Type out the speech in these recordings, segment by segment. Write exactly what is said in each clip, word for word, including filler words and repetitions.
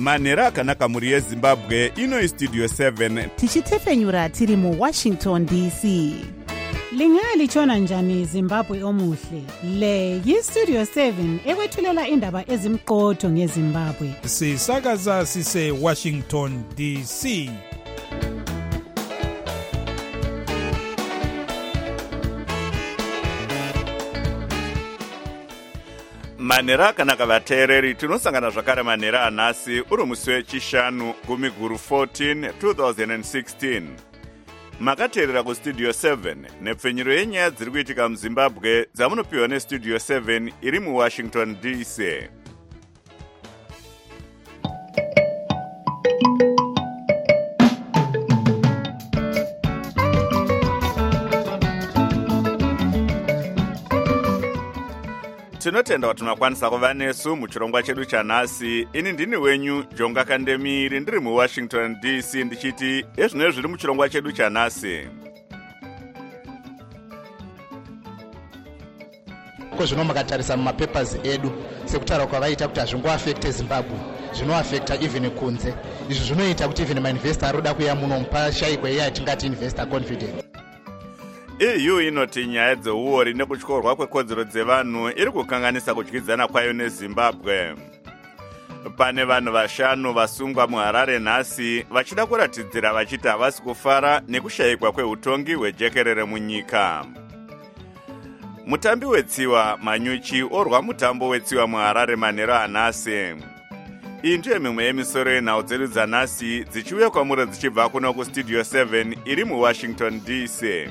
manhero akanaka mhuri yezimbabwe. Ino Studio seven tichitefenyura tiri mu Washington D C. Lingalitshona njani Zimbabwe omuhle? Le yi-Studio seven ekwethulela indaba ezimqotho ngeZimbabwe. Sisakaza sise Washington D C. manhero akanaka vateereri, tinosangana zvakare manhero anhasi uri musi wechishanu gumi guru fourteen twenty sixteen. Makateerera kustudio seven nepfenyuro yenyaya dziri kuitika muzimbabwe dzamunopiwa nestudio seven iri muwashington D C. Tinotenda kuti makwanisa kuva nesu muchirongwa chedu chanhasi. Ini ndini wenyu Jonga Kandemiri ndiri muWashington D C ndichiti ezvinenge zviri muchirongwa chedu chanhasi. Ko zvino makatarisa mumapapers edu sekutaura kwavaita kuti hazvingoafekte Zimbabwe, zvinoafekta even kunze. Izvi zvinoita kuti even mainvestor aroda kuya muno mupashayikwa iye atingati investor confidence. E U inoti nyaya dzeuori nekutyorwa kwekodzero dzevanhu iri kukanganisa kudyidzana kwayo neZimbabwe. Pane vanhu vashanu vasungwa muHarare nhasi vachida kuratidzira vachiti havasi kufara nekushayikwa kweutongi hwejekerere munyika. Mutambi wetsiwa Manyuchi orwa mutambo wetsiwa muHarare manhero anhasi. Iyi ndiyo mimwe yemisoro yenhau dzedu dzanhasi dzichiuya kwamuri dzichibva kuno kustudio seven iri muWashington D C.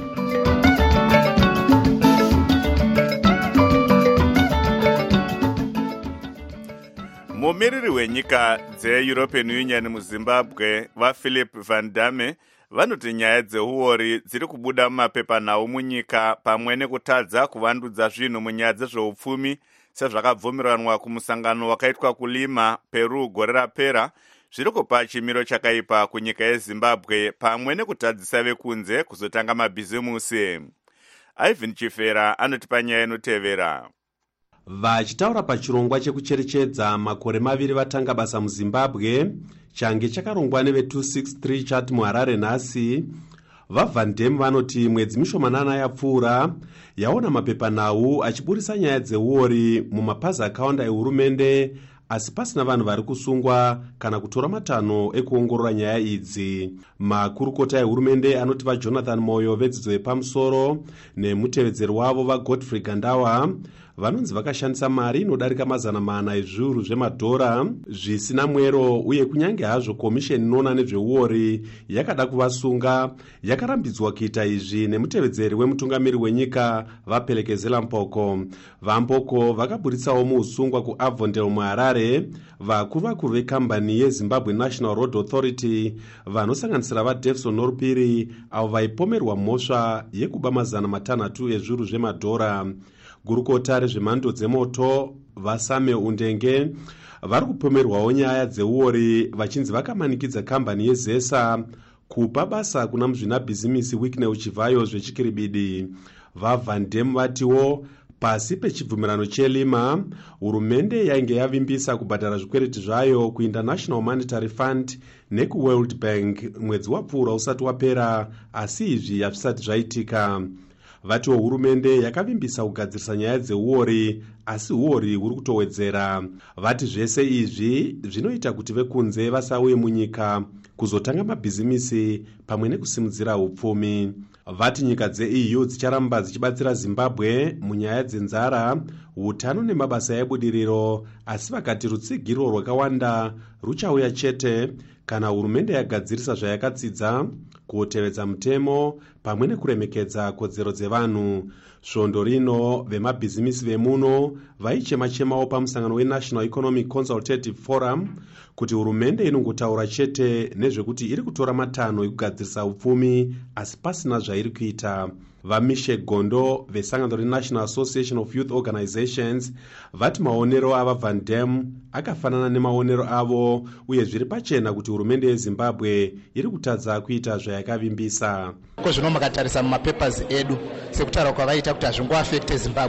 Mumiriri wenyika dze-European Union muZimbabwe vaPhilip Van Damme vanoti nyaya dzeuori dziri kubuda mumapepanhau munyika pamwe nekutadza kuvandudza zvinhu munyaya dzezveupfumi sezvakabvumiranwa kumusangano wakaitwa kuLima, Peru gore rapera, zviri kupa chimiro chakaipa kunyika yeZimbabwe pamwe nekutadzisa vekunze kuzotanga mabhizimusi. Ivan Chifera anotipa nyaya inotevera. Vachitaura pachirongwa chekucherechedza makore maviri vatanga basa muZimbabwe change chakarongwa neve two sixty-three chati muHarare nhasi, vaVan Damme vanoti mwedzi mishomanana yapfuura yaona mapepanhau achiburisa nyaya dzeuori mumapazi akawanda ehurumende, asi pasina vanhu vari kusungwa kana kutora matanho ekuongorora nyaya idzi. Makurukota ehurumende anoti vaJonathan Moyo vedzidzo yepamusoro nemutevedzeri wavo vaGodfrey Gandawa vanonzi vakashandisa mari inodarika mazana mana ezviuru zvemadhora zvisina mwero, uye kunyange hazvo komisheni inoona nezveuori yakada kuvasunga, yakarambidzwa kuita izvi nemutevedzeri wemutungamiri wenyika vaPelekezela Mpoko. VaMpoko vakaburitsawo muusungwa kuAvondale muHarare vakuru vakuru vekambani yeZimbabwe National Road Authority vanosanganisira vaDevson Norupiri avo vaipomerwa mhosva yekuba mazana matanhatu ezviuru zvemadhora. Gurukota rezvemhando dzemoto vaSame Undenge vari kupomerwawo nyaya dzeuori vachinzi vakamanikidza kambani yeZesa kupa basa kuna muzvinabhizimisi Wicknell Chivayo zvechikiribidi. VaVan Damme vatiwo pasi pechibvumirano cheLima, hurumende yainge yavimbisa kubhadhara zvikwereti zvayo kuInternational Monetary Fund nekuWorld Bank mwedzi wapfuura usati wapera, asi izvi hazvisati zvaitika. Vatiwo hurumende yakavimbisa kugadzirisa nyaya dzeuori, asi uori huri kutowedzera. Vati zvese izvi zvinoita kuti vekunze vasauye munyika kuzotanga mabhizimisi pamwe nekusimudzira upfumi. Vati nyika dze-E U dzicharamba dzichibatsira Zimbabwe munyaya dzenzara, utano nemabasa ebudiriro, asi vakati rutsigiro rwakawanda ruchauya chete kana hurumende yagadzirisa zvayakatsidza kutevedza mutemo pamwe nekuremekedza kodzero dzevanhu. Svondo rino vemabhizimisi vemuno vaichema-chemawo pamusangano weNational Economic Consultative Forum kuti hurumende inongotaura chete nezvekuti iri kutora matanho ekugadzirisa upfumi asi pasina zvairi kuita. VaMishe Gondo vesangano reNational Association of Youth Organizations vati maonero avaVan Damme akafanana nemaonero avo, uye zviri pachena kuti hurumende yeZimbabwe iri kutadza kuita zvayakavimbisa. Ko zvino makatarisa mumapapers edu sekutaura kwavaita kuti hazvingoafekte Zimbabwe,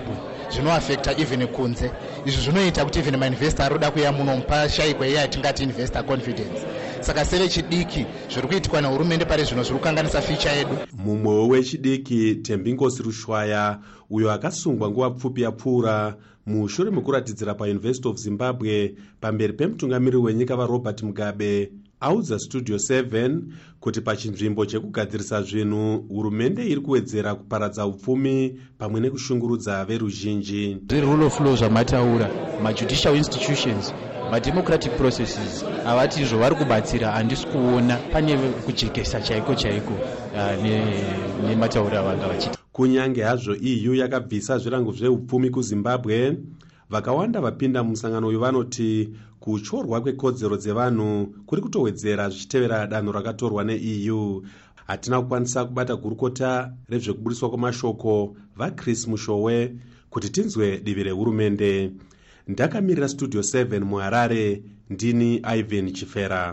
zvinoafecta even kunze. Izvi zvinoita kuti even mainvestor aroda kuuya muno pashayikwa iya yatingati investor confidence. Saka seve chidiki zviri kuitwa nehurumende pari zvino zviri kukanganisa ficha yedu. Mumwewo wechidiki Tembinkosi Rushwaya uyo akasungwa nguva pfupi yapfuura mushure mekuratidzira paUniversity of Zimbabwe pamberi pemutungamiri wenyika vaRobert Mugabe audza Studio seven kuti pachinzvimbo chekugadzirisa zvinhu hurumende iri kuwedzera kuparadza upfumi pamwe nekushungurudza veruzhinji. The rule of law zvamataura majudicial institutions mademocratic processes avati izvo vari kubatsira handisi kuona pane kujekesa chaiko chaiko nemataura avanga vachita. Kunyange hazvo E U yakabvisa zvirango zveupfumi kuZimbabwe, vakawanda vapinda mumusangano uyu vanoti kutyorwa kwekodzero dzevanhu kuri kutowedzera zvichitevera danho rakatorwa neE U. Hatina kukwanisa kubata gurukota rezvekubudiswa kwamashoko vaChris Mushowe kuti tinzwe divi rehurumende. Ndakamirira Studio seven muHarare, ndini Ivan Chifera.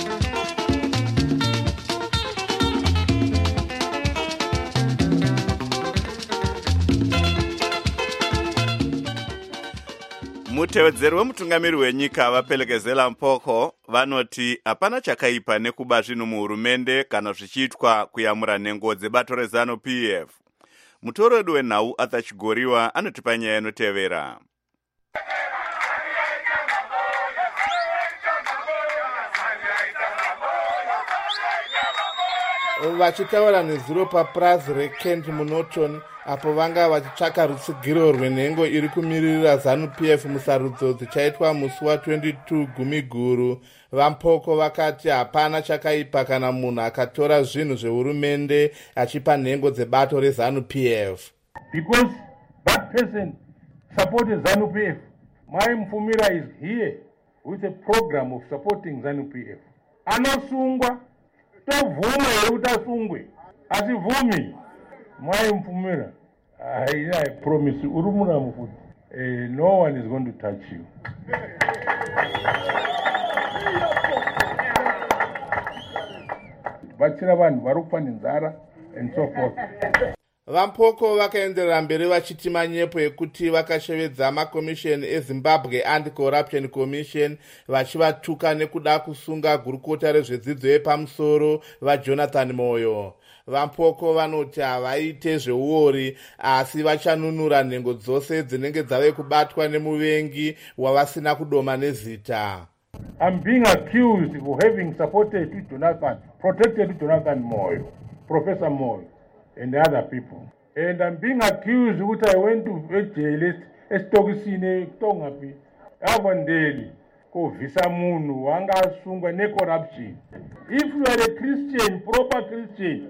Mutevedzeri wemutungamiri wenyika vapelekezela Mpoko vanoti hapana chakaipa nekuba zvinhu muhurumende kana zvichiitwa kuyamura nhengo dzebato reZanu P F. Mutoro wedu wenhau Arthur Chigoriwa anotipa nyaya inotevera. Vachitaura nezuro paPrazi reKent muNorton apo vanga vachitsvaka rutsigiro rwenhengo iri kumiririra ZANU P F musarudzo dzichaitwa musi wa22 Gumiguru, vaMpoko vakati hapana chakaipa kana munhu akatora zvinhu zvehurumende achipa nhengo dzebato reZANU P F. Because that person supported ZANU P F. My Mfumira is here with a program of supporting ZANU P F. Anosungwa tovuma yeutasungwe asivumi. My Mfumira, I, I promise you, urumuna mufuti. Uh, no one is going to touch you. Bachira vanhu varupa nenzara and so forth. VaMpoko vakaenderera mberi vachiti manyepo ekuti vakashevedza makomisheni eZimbabwe Anti-Corruption Commission vachivatuka nekuda kusunga gurukota rezvedzidzo yepamusoro vaJonathan Moyo. VaMpoko vanoti havaite zveuori asi vachanunura nhengo dzose dzinenge dzave kubatwa nemuvengi wavasina kudoma nezita. I'm being accused of having supported Jonathan, protected Jonathan Moyo, Professor Moyo, and the other people. And I'm being accused that I went to a jail, a stokisine, tongapi, avandeli, ko visa munu, wanga sungwa ne corruption. If you are a Christian, proper Christian,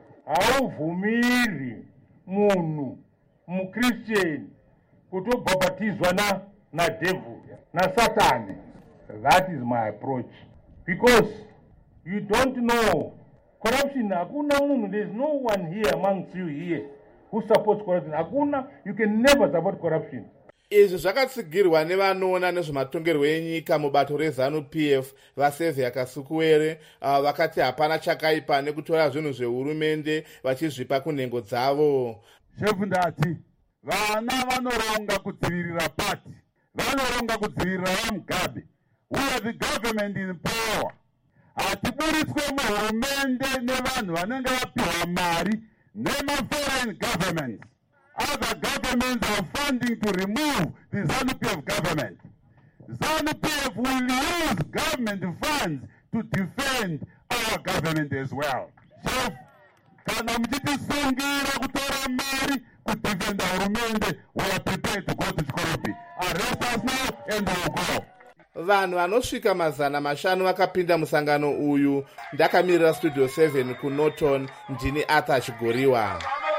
hauvumiri munu, mu Christian, kutobhabhatizwa na, na devil, na Satan. That is my approach. Because you don't know corruption. Hakuna munu, there is no one here amongst you here who supports corruption. Hakuna, you can never support corruption. Izvi zvakatsigirwa nevanoona nezvematongerwo enyika mubato reZANU P F vaSevia Kasukuwere, ava vakati hapana chakaipa nekutora zvinhu zvehurumende vachizvipa kunhengo dzavo. Shefu ndati vana vanoronga kudzivirira pati, vanoronga kudzivirira vaMugabe. We are the government in power. Hatiburitswe muhurumende nevanhu vanenge vapiwa mari nema-foreign governments. Other governments are funding to remove the ZANU P F government. ZANU P F will use government funds to defend our government as well. So, kana mchitisungira kutora mari kudefenda hurumende, we are prepared to go to Chikorobi. Arrest us now and we will go. Vanhu vanosvika mazana mashanu vakapinda musangano uyu. Ndakamirira Studio seven kuNorton, ndini Arthur Chigoriwa.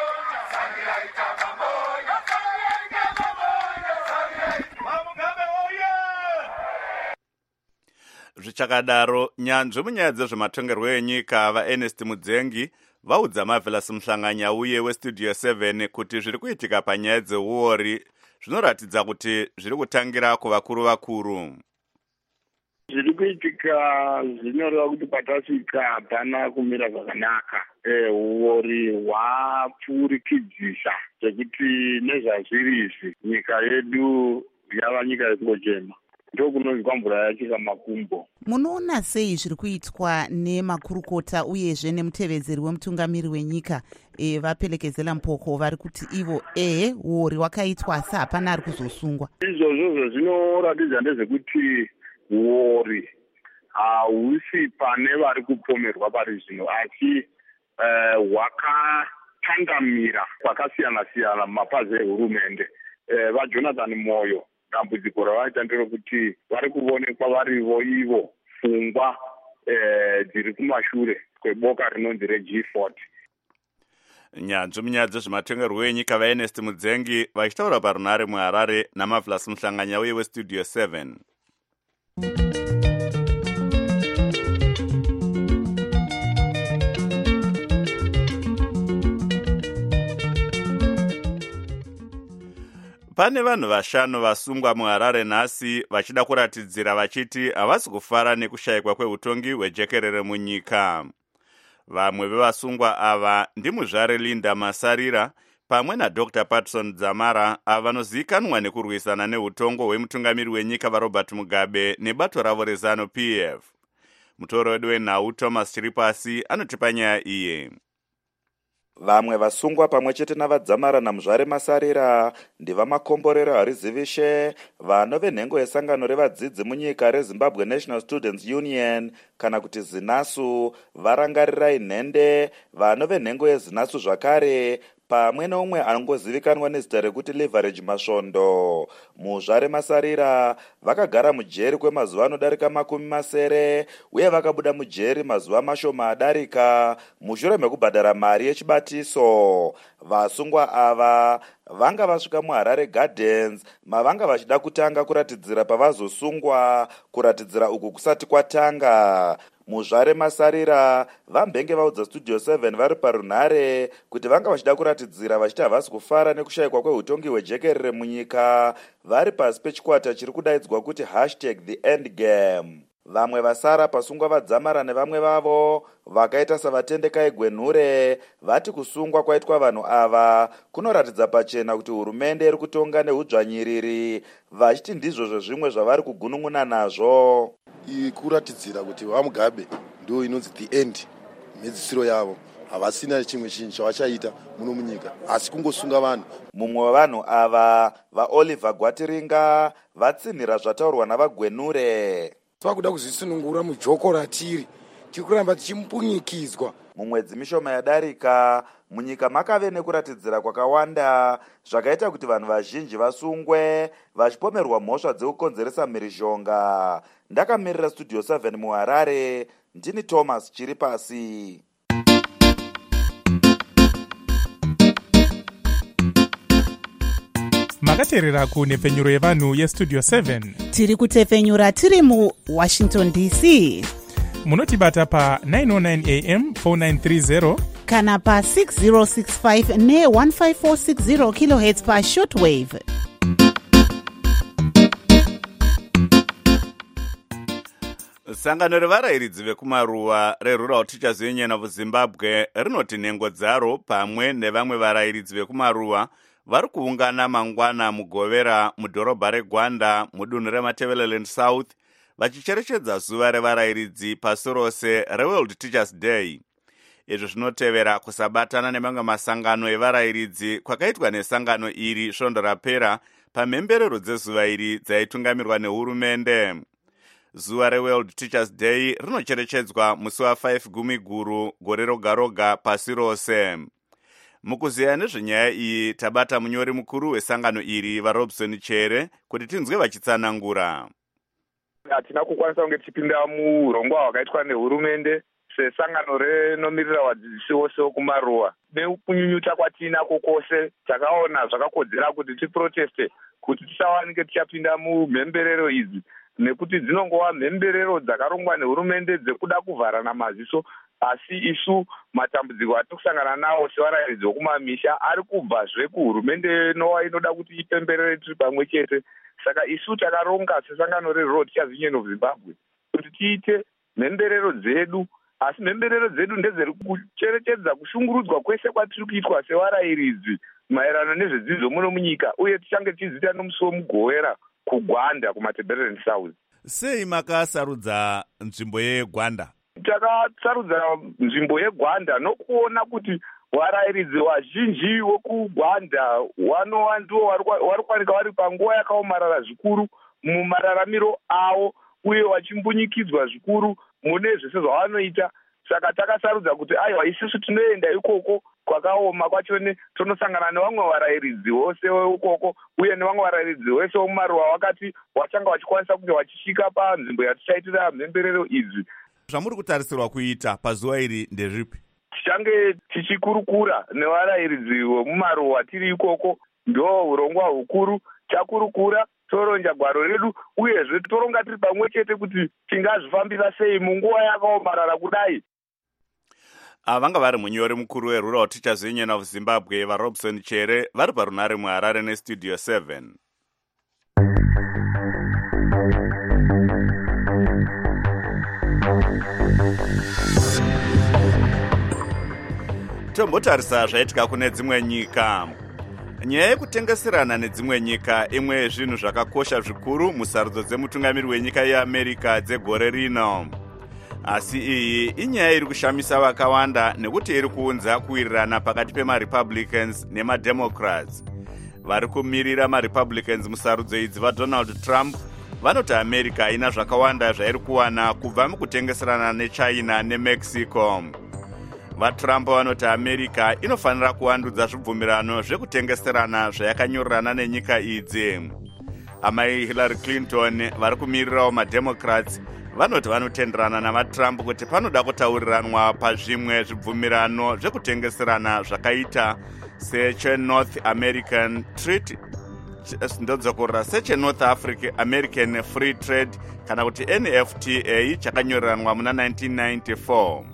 Zvichakadaro, nyanzvi munyaya dzezvematongerwo enyika vaErnest Mudzengi vaudza Marvelous Muhlanganya uye weStudio seven kuti zviri kuitika panyaya dzeuori zvinoratidza kuti zviri kutangira kuvakuru vakuru. Zviri kuitika zvinoreva kuti patasvika hapana kumira zvakanaka. Huori hwapfurikidzisa zvekuti nezvazviri izvi nyika yedu yava nyika yekungochema. Ndokunonzwa mvura yachika makumbo. Munoona sei zviri kuitwa nemakurukota uyezve nemutevedzeri wemutungamiri wenyika e, vapelekezela mpoko vari kuti ivo ehe huori hwakaitwa asi hapana ari kuzosungwa? Izvozvo zvinoratidza ndezvekuti huori hausi pane vari kupomerwa pari zvino, asi hwakatangamira uh, kwakasiyana siyana mumapazi ehurumende. Uh, vaJonathan Moyo dambudziko ravaita nderekuti vari kuonekwa varivo ivo pfungwa dziri uh, kumashure kweboka rinonzi reG forty. Nyanzvi munyaya dzezvematongerwo enyika vaErnest Mudzengi vachitaura parunare muHarare naMavlas Muhlanganya uye weStudio seven. Pane vanhu vashanu vasungwa muHarare nhasi vachida kuratidzira vachiti havasi kufara nekushayikwa kweutongi hwejekerere munyika. Vamwe vevasungwa ava ndimuzvare Linda Masarira pamwe naDr Patson Dzamara ava vanozivikanwa nekurwisana neutongo hwemutungamiri wenyika vaRobert Mugabe nebato ravo reZanu P F. Mutoro wedu wenhau Thomas Chiripasi anotipa nyaya iye. Vamwe vasungwa pamwe chete navadzamara namuzvare Masarira ndivamakomborero Harizivishe, vano venhengo yesangano revadzidzi munyika reZimbabwe National Students Union kana kuti ZINASU, varangarirai nhende, vano venhengo yeZINASU zvakare, pamwe neumwe anongozivikanwa nezita rekuti Leverage Masvondo. Muzvare Masarira vakagara mujeri kwemazuva anodarika makumi masere uye vakabuda mujeri mazuva mashoma adarika mushure mekubhadhara mari yechibatiso. Vasungwa ava vanga vasvika muHarare Gardens mavanga vachida kutanga kuratidzira pavazosungwa, kuratidzira uku kusati kwatanga. Muzvare Masarira vambenge vaudza Studio seven vari parunhare kuti vanga vachida kuratidzira vachiti havasi kufara nekushayikwa kweutongi hwejekerere munyika vari pasi pechikwata chiri kudaidzwa kuti hashtag the end game. Vamwe vasara pasungwa vadzamara nevamwe vavo vakaita savatendeka egwenhure vati kusungwa kwaitwa vanhu ava kunoratidza pachena kuti hurumende iri kutonga neudzvanyiriri, vachiti ndizvo zvezvimwe zvavari kugunun'una nazvo. Kuratidzira kuti vaMugabe ndio inonzi the end mhedzisiro yavo, havasina chimwe chinhu chavachaita muno munyika asi kungosunga vanhu. Mumwe wevanhu ava vaOliver Gwatiringa vatsinhira zvataurwa navagwenhure. Tavakuda kuzvisunungura mujoko ratiri, tiri kuramba tichimpunyikidzwa. Mumwedzi mishoma yadarika munyika makave nekuratidzira kwakawanda zvakaita kuti vanhu vazhinji vasungwe vachipomerwa mhosva dzekukonzeresa mhirizhonga. Ndakamirira Studio seven muHarare, ndini Thomas Chiripasi. Makateerera kunhepfenyuro yevanhu yeStudio seven. Tiri kutefenyura tiri muWashington D C. Munotibata pa nine oh nine A M four nine three zero kana pa six zero six five ne one five four six zero kilohertz pa shortwave. Sangano revarairidzi vekumaruwa reRural Teachers Union of Zimbabwe rinoti nhengo dzaro pamwe nevamwe varairidzi vekumaruwa vari kuungana mangwana mugovera mudhorobha reGwanda mudunhu reMatebeleland South vachicherechedza zuva revarairidzi pasi rose reWorld Teachers Day. Izvi zvinotevera kusabatana nemamwe masangano evarairidzi kwakaitwa nesangano iri svondo rapera pamhemberero dzezuva iri dzaitungamirwa nehurumende. Zuva reWorld Teachers Day rinocherechedzwa musi wa5 Gumiguru gore roga roga pasi rose. Mukuziya nezvenyaya iyi tabata munyori mukuru wesangano iri vaRobson Chere kuti tinzwe vachitsanangura. Hatina kukwanisa kunge tichipinda muurongwa hwakaitwa nehurumende sesangano rinomirira vadzidzisi vose vekumaruwa. Nekunyunyuta kwatinako kwose takaona zvakakodzera kuti tiproteste kuti tisawanike tichapinda mumhemberero idzi, nekuti dzinongova mhemberero dzakarongwa nehurumende dzekuda kuvharana maziso, asi isu matambudziko atiri kusangana nawo sevarairidzi vokumamisha ari kubvazve kuhurumende inowa inoda kuti ipemberere tiri pamwe chete. Saka isu takaronga sesangano reRural Teachers Union of Zimbabwe kuti tiite mhemberero dzedu, asi mhemberero dzedu ndedzeri kucherechedza kushungurudzwa kwese kwatiri kuitwa sevarayiridzi maererano nezvedzidzo muno munyika, uye tichange tichiziita nomusi womugowera kugwanda kumatebereni south. Sei makasarudza nzvimbo yeGwanda? Takasarudza nzvimbo yeGwanda nokuona kuti varayiridzi vazhinji vokugwanda vanova ndivo vari kuwanika vari panguva yakaomarara zvikuru mumararamiro avo, uye vachimbunyikidzwa zvikuru mune zvese zvavanoita. Saka takasarudza kuti aiwa, isusu tinoenda ikoko kwakaoma kwachone, tonosangana nevamwe varayiridzi vose ikoko, uye nevamwe varayiridzi vese vomumaruwa vakati vachanga vachikwanisa kunge vachisvika panzvimbo yatichaitira mhemberero idzi. Zvamuri kutarisirwa kuita pazuva iri ndezvipi? Tichange tichikurukura nevarayiridzi vomumaruwa tiri ikoko, ndo urongwa hukuru. Takurukura toronja gwaro redu, uyezve toronga tiri pamwe chete kuti tingazvifambisa sei munguva yakaomarara kudai. Vanga vari munyori mukuru weRural Teachers Union of Zimbabwe vaRobson Chere vari parunare muHarare neStudio seven. Tombotarisa zvaitika kune dzimwe nyika. Nyaya yekutengeserana nedzimwe nyika imwe yezvinhu zvakakosha zvikuru musarudzo dzemutungamiri wenyika yeAmerica dzegore rino. Asi iyi inyaya iri kushamisa vakawanda nekuti iri kuunza kuwirirana pakati pemaRepublicans nemaDemocrats. Vari kumirira maRepublicans musarudzo idzi vaDonald Trump vanoti America haina zvakawanda zvairi kuwana kubva mukutengeserana neChina neMexico. VaTrump vanoti America inofanira kuvandudza zvibvumirano zvekutengeserana zvayakanyorerana nenyika idzi. Amai Hillary Clinton vari kumirirawo maDemocrats vanoti vanotenderana navaTrump kuti panoda kutauriranwa pazvimwe zvibvumirano zvekutengeserana zvakaita secheNorth American Treaty, ndodzokorora secheNorth African American Free Trade kana kuti N F T A chakanyoreranwa muna nineteen ninety-four.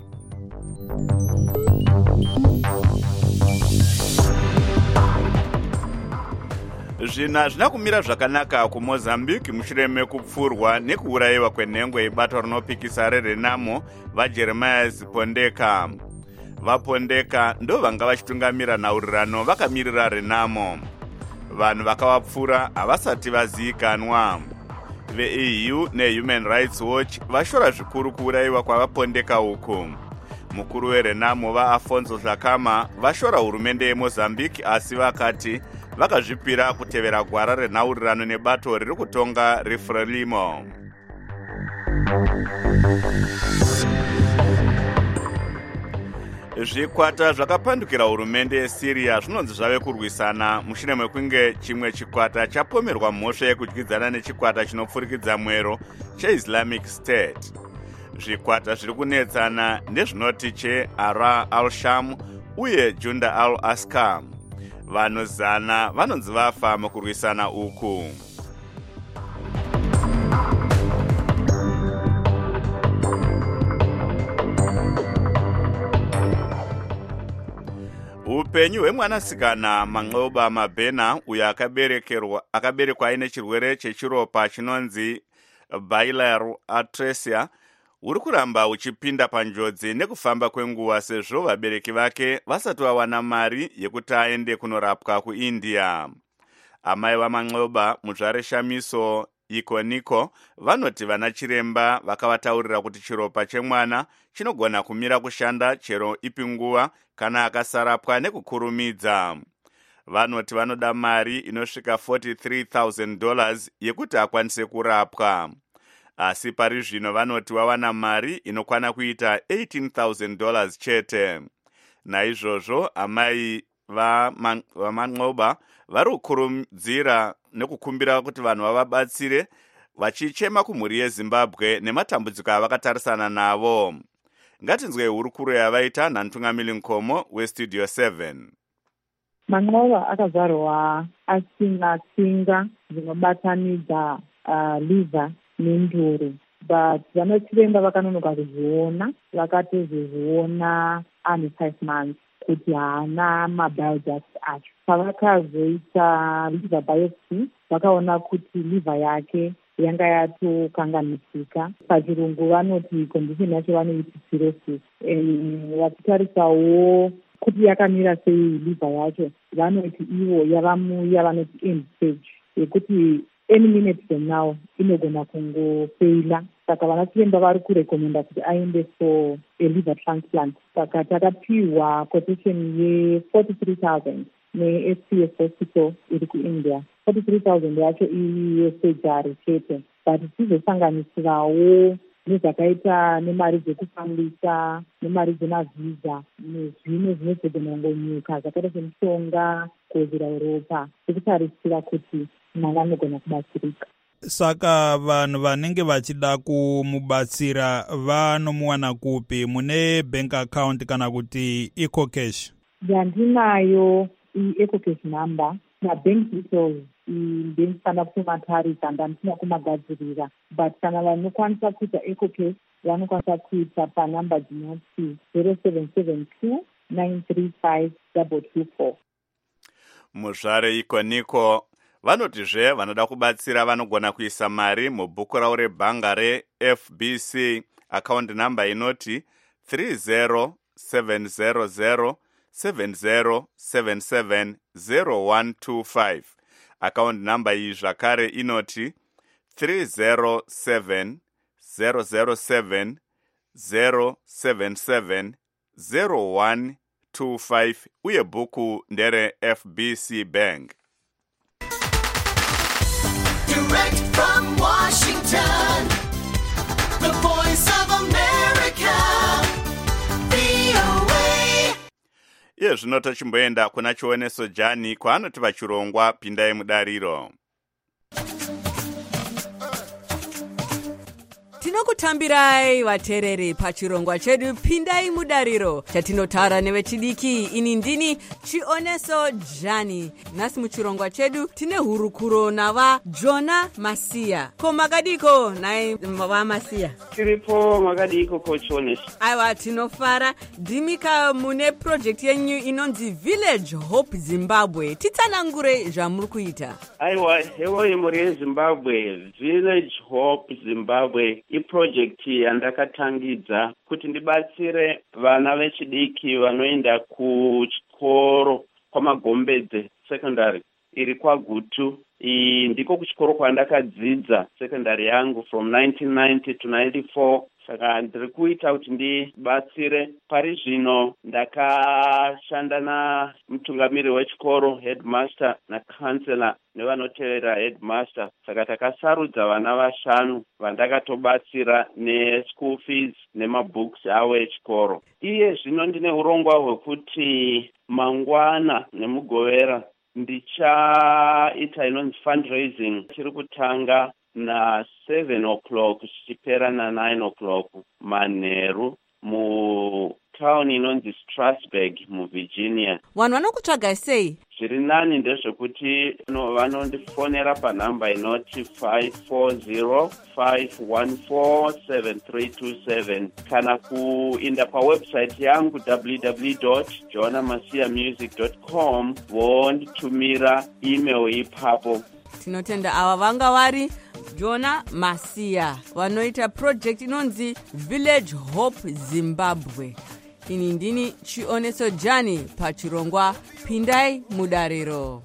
Zvina hazvina kumira zvakanaka kuMozambique mushure mekupfurwa nekuurayiwa kwenhengo yebato rinopikisa reRenamo vaJeremias Pondeka. VaPondeka ndo vanga vachitungamira nhaurirano vakamirira Renamo. Vanhu vakavapfura havasati vazivikanwa. VeE U neHuman Rights Watch vashora zvikuru kuurayiwa kwavaPondeka uku. Mukuru weRenamo vaAfonso Dhlakama vashora hurumende yeMozambique, asi vakati vakazvipira kutevera gwara renhaurirano nebato riri kutonga reFrelimo. Zvikwata zvakapandukira hurumende yeSyria zvinonzi zvave kurwisana mushure mekunge chimwe chikwata chapomerwa mhosva yekudyidzana nechikwata chinopfurikidza mwero cheIslamic State. Zvikwata zviri kunetsana ndezvinoti cheAra al-Sham uye Junda al-Askar. Vanhu zana vanonzi vafa mukurwisana uku. Upenyu hwemwanasikana Manqoba Mabhena uyo akaberekerwa akaberekwa aine chirwere chechiropa chinonzi biliary atresia uri kuramba uchipinda panjodzi nekufamba kwenguva sezvo vabereki vake vasati vawana mari yekuti aende kunorapwa kuIndia. Amai vaManqoba mudzvare Shamiso Ikoniko vanoti vana chiremba vakavataurira kuti chiropa chemwana chinogona kumira kushanda chero ipi nguva kana akasarapwa nekukurumidza. Vanoti vanoda mari inosvika forty-three thousand dollars yekuti akwanise kurapwa. Asi pari zvino vanoti vawana mari inokwana kuita eighteen thousand dollars chete. Naizvozvo amai vaManqoba vari kukurudzira nekukumbira kuti vanhu vavabatsire vachichema kumhuri yeZimbabwe nematambudziko avakatarisana navo. Ngatinzwe hurukuro yavaita naMtungamiri Nkomo weStudio seven. Manqoba akazvarwa asina tsinga dzinobatanidza uh, liver nenduru, but vanachiremba vakanonoka kuzviona, vakatozviona ane five months kuti haana mabile ducts acho. Pavakazoita liver biopsy vakaona kuti liver yake yanga yatokanganisika. Pachirungu vanoti condition yacho vanoiti cirrhosis. Vachitarisawo kuti yakamira sei liver yacho, vanoti ivo yava muya vanoti end stage yekuti any minute from now inogona kungofeila. Saka vanachiremba vari kurekomenda kuti aende for a liver transplant. Saka takapiwa quotation ye forty-three thousand ne-S P S hospital iri kuIndia. forty-three thousand yacho iyesurgery chete, but tizosanganisirawo nezvakaita nemari dzekufambisa, nemari dzemavhiza, nezvimwe zvinozogona kungonyuka zvakaita semishonga, kuwedzera ropa, tikutarisira kuti mwana anogona kubatsirika. Saka vanhu vanenge vachida kumubatsira vanomuwana kupi? Mune bank account kana kuti ecocash? Ndinayo i-ecocash number na-bank details ndinofanira kutomatarisa, ndandisina kumagadzirira, but kana vanokwanisa kuita ecocash vanokwanisa kuita panamba dzinoti zero seven seven two nine three five two two four. Muzvare ikoniko vanotizve vanoda kubatsira vanogona kuisa mari mubhuku ravo rebhanga re-F B C account number inoti three zero seven zero zero seven zero seven seven zero one two five. Account number iyi zvakare inoti three zero seven zero zero seven zero seven seven zero one two five uye bhuku ndere F B C Bank. Direct from Washington, the voice of America, V O A. Iye zvino tochimboenda kuna chioneso Jani kwaanoti vachirongwa pindai mudariro. Tinokutambirai vatereri pachirongwa chedu pindai mudariro chatinotaura nevechidiki. Ini ndini Chioneso Jani. Nhasi muchirongwa chedu tine hurukuro nava Jona Masiya. Ko makadiko nai va Masiya? Tiripo makadiko ko Chioneso. Aiwa, tinofara. Dimika mune project yenyu inonzi Village Hope Zimbabwe. Titsanangure zvamuri kuita. Aiwa, hewo imuri yeZimbabwe, Village Hope Zimbabwe. Iprojekti yandakatangidza kuti ndibatsire vana vechidiki vanoenda kuchikoro kwamagombedze secondary iri kwaGutu. Iyi ndiko kuchikoro kwandakadzidza secondary yangu from nineteen ninety to ninety-four. Saka ndiri kuita kuti ndibatsire. Pari zvino ndakashanda namutungamiri wechikoro, headmaster nacounselor nevanotevera headmaster. Saka takasarudza vana vashanu vandakatobatsira neschool fees nemabooks avo echikoro. Iye zvino ndine urongwa hwekuti mangwana nemugovera ndichaita inonzi fundraising. Chiri kutanga na seven o'clock chichipera na nine o'clock manheru mutauni inonzi Strasburg muVirginia. Vanhu vanokutsvaga sei? Zviri nani ndezvekuti vanondifonera panhamba inoti five four zero five one four seven three two seven kana kuinda pawebsite yangu w w w dot jona masiya music dot com vonditumira email ipapo. Tinotenda ava vanga vari Jona Masiya vanoita project inonzi Village Hope Zimbabwe. Ini ndini Chioneso Jani pachirongwa pindai mudariro.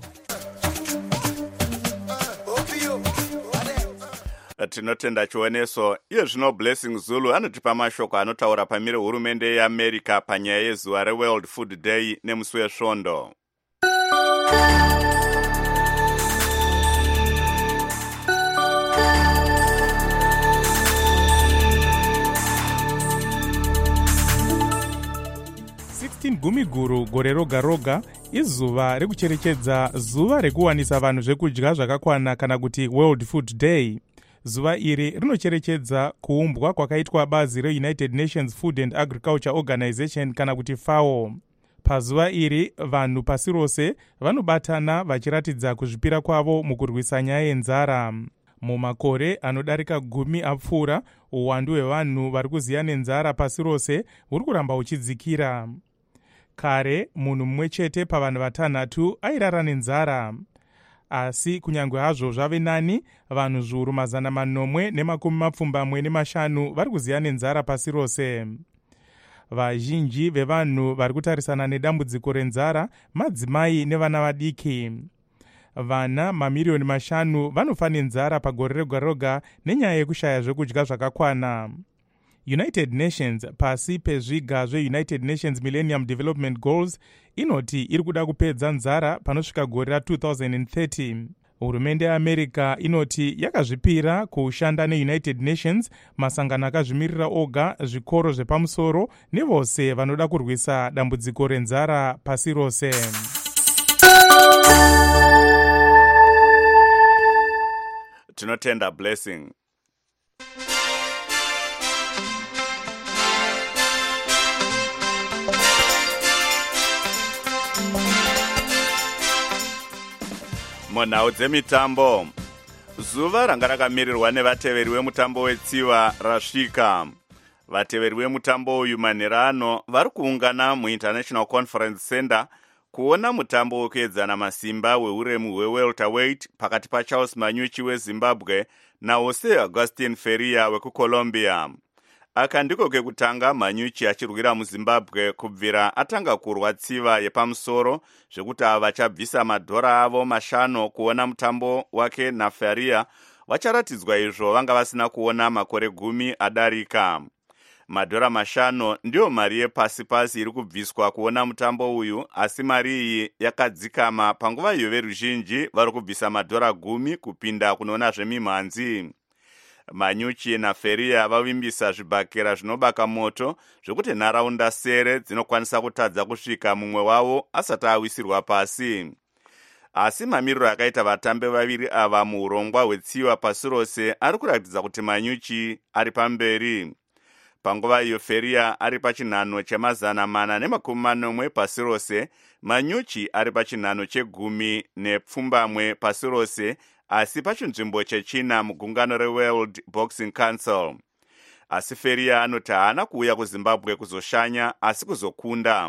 Tinotenda Chioneso. Iye zvino Blessing Zulu anotipa mashoko anotaura pamire hurumende yeAmerica panyaya yezuva reWorld Food Day nemusi wesvondo. gumi guru gore roga roga izuva rekucherechedza zuva rekuwanisa vanhu zvekudya zvakakwana kana kuti World Food Day. Zuva iri rinocherechedza kuumbwa kwakaitwa bazi reUnited Nations Food and Agriculture Organization kana kuti F A O. Pazuva iri vanhu pasi rose vanobatana vachiratidza kuzvipira kwavo mukurwisa nyaya yenzara. Mumakore anodarika gumi apfuura, uwandu hwevanhu vari kuziya nenzara pasi rose huri kuramba uchidzikira. Kare munhu mumwe chete pavanhu vatanhatu airara nenzara. asi kunyange hazvo zvave nani, vanhu zviuru mazana manomwe nemakumi mapfumbamwe nemashanu vari kuziya nenzara pasi rose. Vazhinji vevanhu vari kutarisana nedambudziko renzara madzimai nevana vadiki. Vana mamiriyoni mashanu vanofa nenzara pagore rega roga nenyaya yekushaya zvekudya zvakakwana. United Nations pasi pezviga zveUnited Nations Millennium Development Goals inoti iri kuda kupedza nzara panosvika gore ra two thousand thirty. Hurumende yeAmerica inoti yakazvipira kushanda neUnited Nations, masangano akazvimirira oga, zvikoro zvepamusoro nevose vanoda kurwisa dambudziko renzara pasi rose. Tinotenda Blessing. Munhau dzemitambo, zuva ranga rakamirirwa nevateveri vemutambo wetsiva rasvika. Vateveri vemutambo uyu manhero ano vari kuungana muInternational Conference Center kuona mutambo wekuedzana masimba weuremu hwewelterweight pakati paCharles Manyuchi weZimbabwe naJose Augustin Feria wekuColombia. Aka ndiko kekutanga Manyuchi achirwira muZimbabwe kubvira atanga kurwa tsiva yepamusoro zvekuti ava vachabvisa madhora avo mashanu kuona mutambo wake naFeria vacharatidzwa izvo vanga vasina kuona makore gumi adarika. Madhora mashanu ndiyo mari yepasi pasi iri kubviswa kuona mutambo uyu, asi mari iyi yakadzikama panguva iyo veruzhinji vari kubvisa madhora gumi kupinda kunoona zvemimhanzi. Manyuchi naFeria vavimbisa zvibhakera zvinobaka moto zvekuti nharaunda sere dzinokwanisa kutadza kusvika mumwe wavo asati awisirwa pasi. Asi mamiriro akaita vatambi vaviri ava muurongwa hwetsiva pasi rose ari kuratidza kuti Manyuchi ari pamberi. Panguva iyo Feria ari pachinhano chemazana mana nemakumi manomwe pasi rose, Manyuchi ari pachinhano chegumi nepfumbamwe pasi rose, asi pachinzvimbo chechina mugungano reWorld Boxing Council. Asi Feria anoti haana kuuya kuZimbabwe kuzoshanya asi kuzokunda.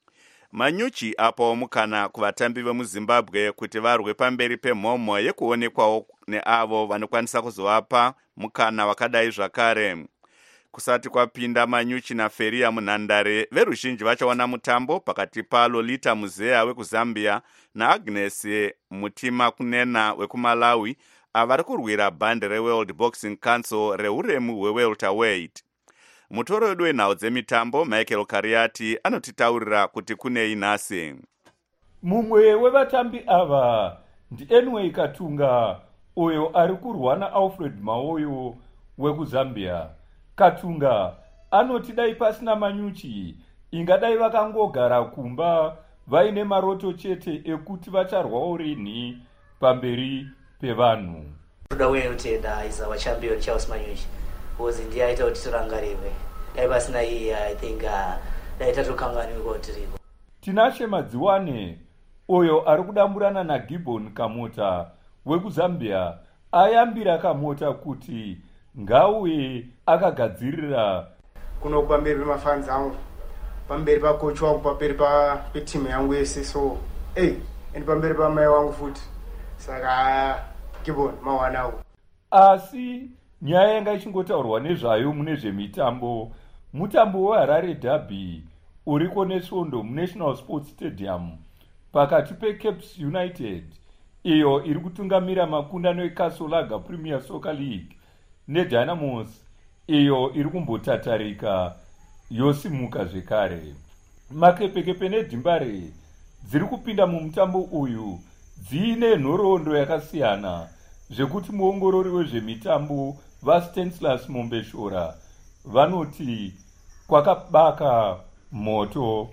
Manyuchi apawo mukana kuvatambi vemuZimbabwe kuti varwe pamberi pemhomho yekuonekwawo neavo vanokwanisa kuzovapa mukana wakadai zvakare. Kusati kwapinda Manyuchi naFeria munhandare, veruzhinji vachaona mutambo pakati paLolita Muzeya wekuZambia naAgnes Mutima Kunena wekuMalawi avari kurwira bhande reWorld Boxing Council reuremu hwewelterweight. Mutoro wedu wenhau dzemitambo Michael Kariati anotitaurira kuti kunei nhasi. Mumwe wevatambi ava ndiEnway Katunga, uyo ari kurwa naAlfred Mawoyo wekuZambia. Katunga anoti dai pasina Manyuchi ingadai vakangogara kumba vaine maroto chete ekuti vacharwawo rini pamberi pevanhu. Toda kutenda is our champion Charles Manyuchi was ndiye aita kuti tirangarirwe. Dai pasina iye I think uh, dai tatokanganirwa tiriko. Tinashe Madziwane uyo ari kudamburana naGibbon Kamota wekuZambia ayambira Kamota kuti ngauye akagadzirira kuno pamberi pemafans angu, pamberi pakoch wangu, pamberi petimu yangu yese, so hey, eni pamberi pamai wangu futi, saka Gibbon mawanawo. Asi nyaya yanga ichingotaurwa nezvayo mune zvemitambo, mutambo weHarare Derby uriko nesvondo muNational Sports Stadium pakati peCapes United iyo iri kutungamira makundano eKasolaga Premier Soccer League neDynamos iyo iri kumbotatarika yosimuka zvekare. Makepekepe neDhimbare dziri kupinda mumutambo uyu dziine nhoroondo yakasiyana, zvekuti muongorori wezvemitambo vaStanislas Mombeshora vanoti kwakabaka moto.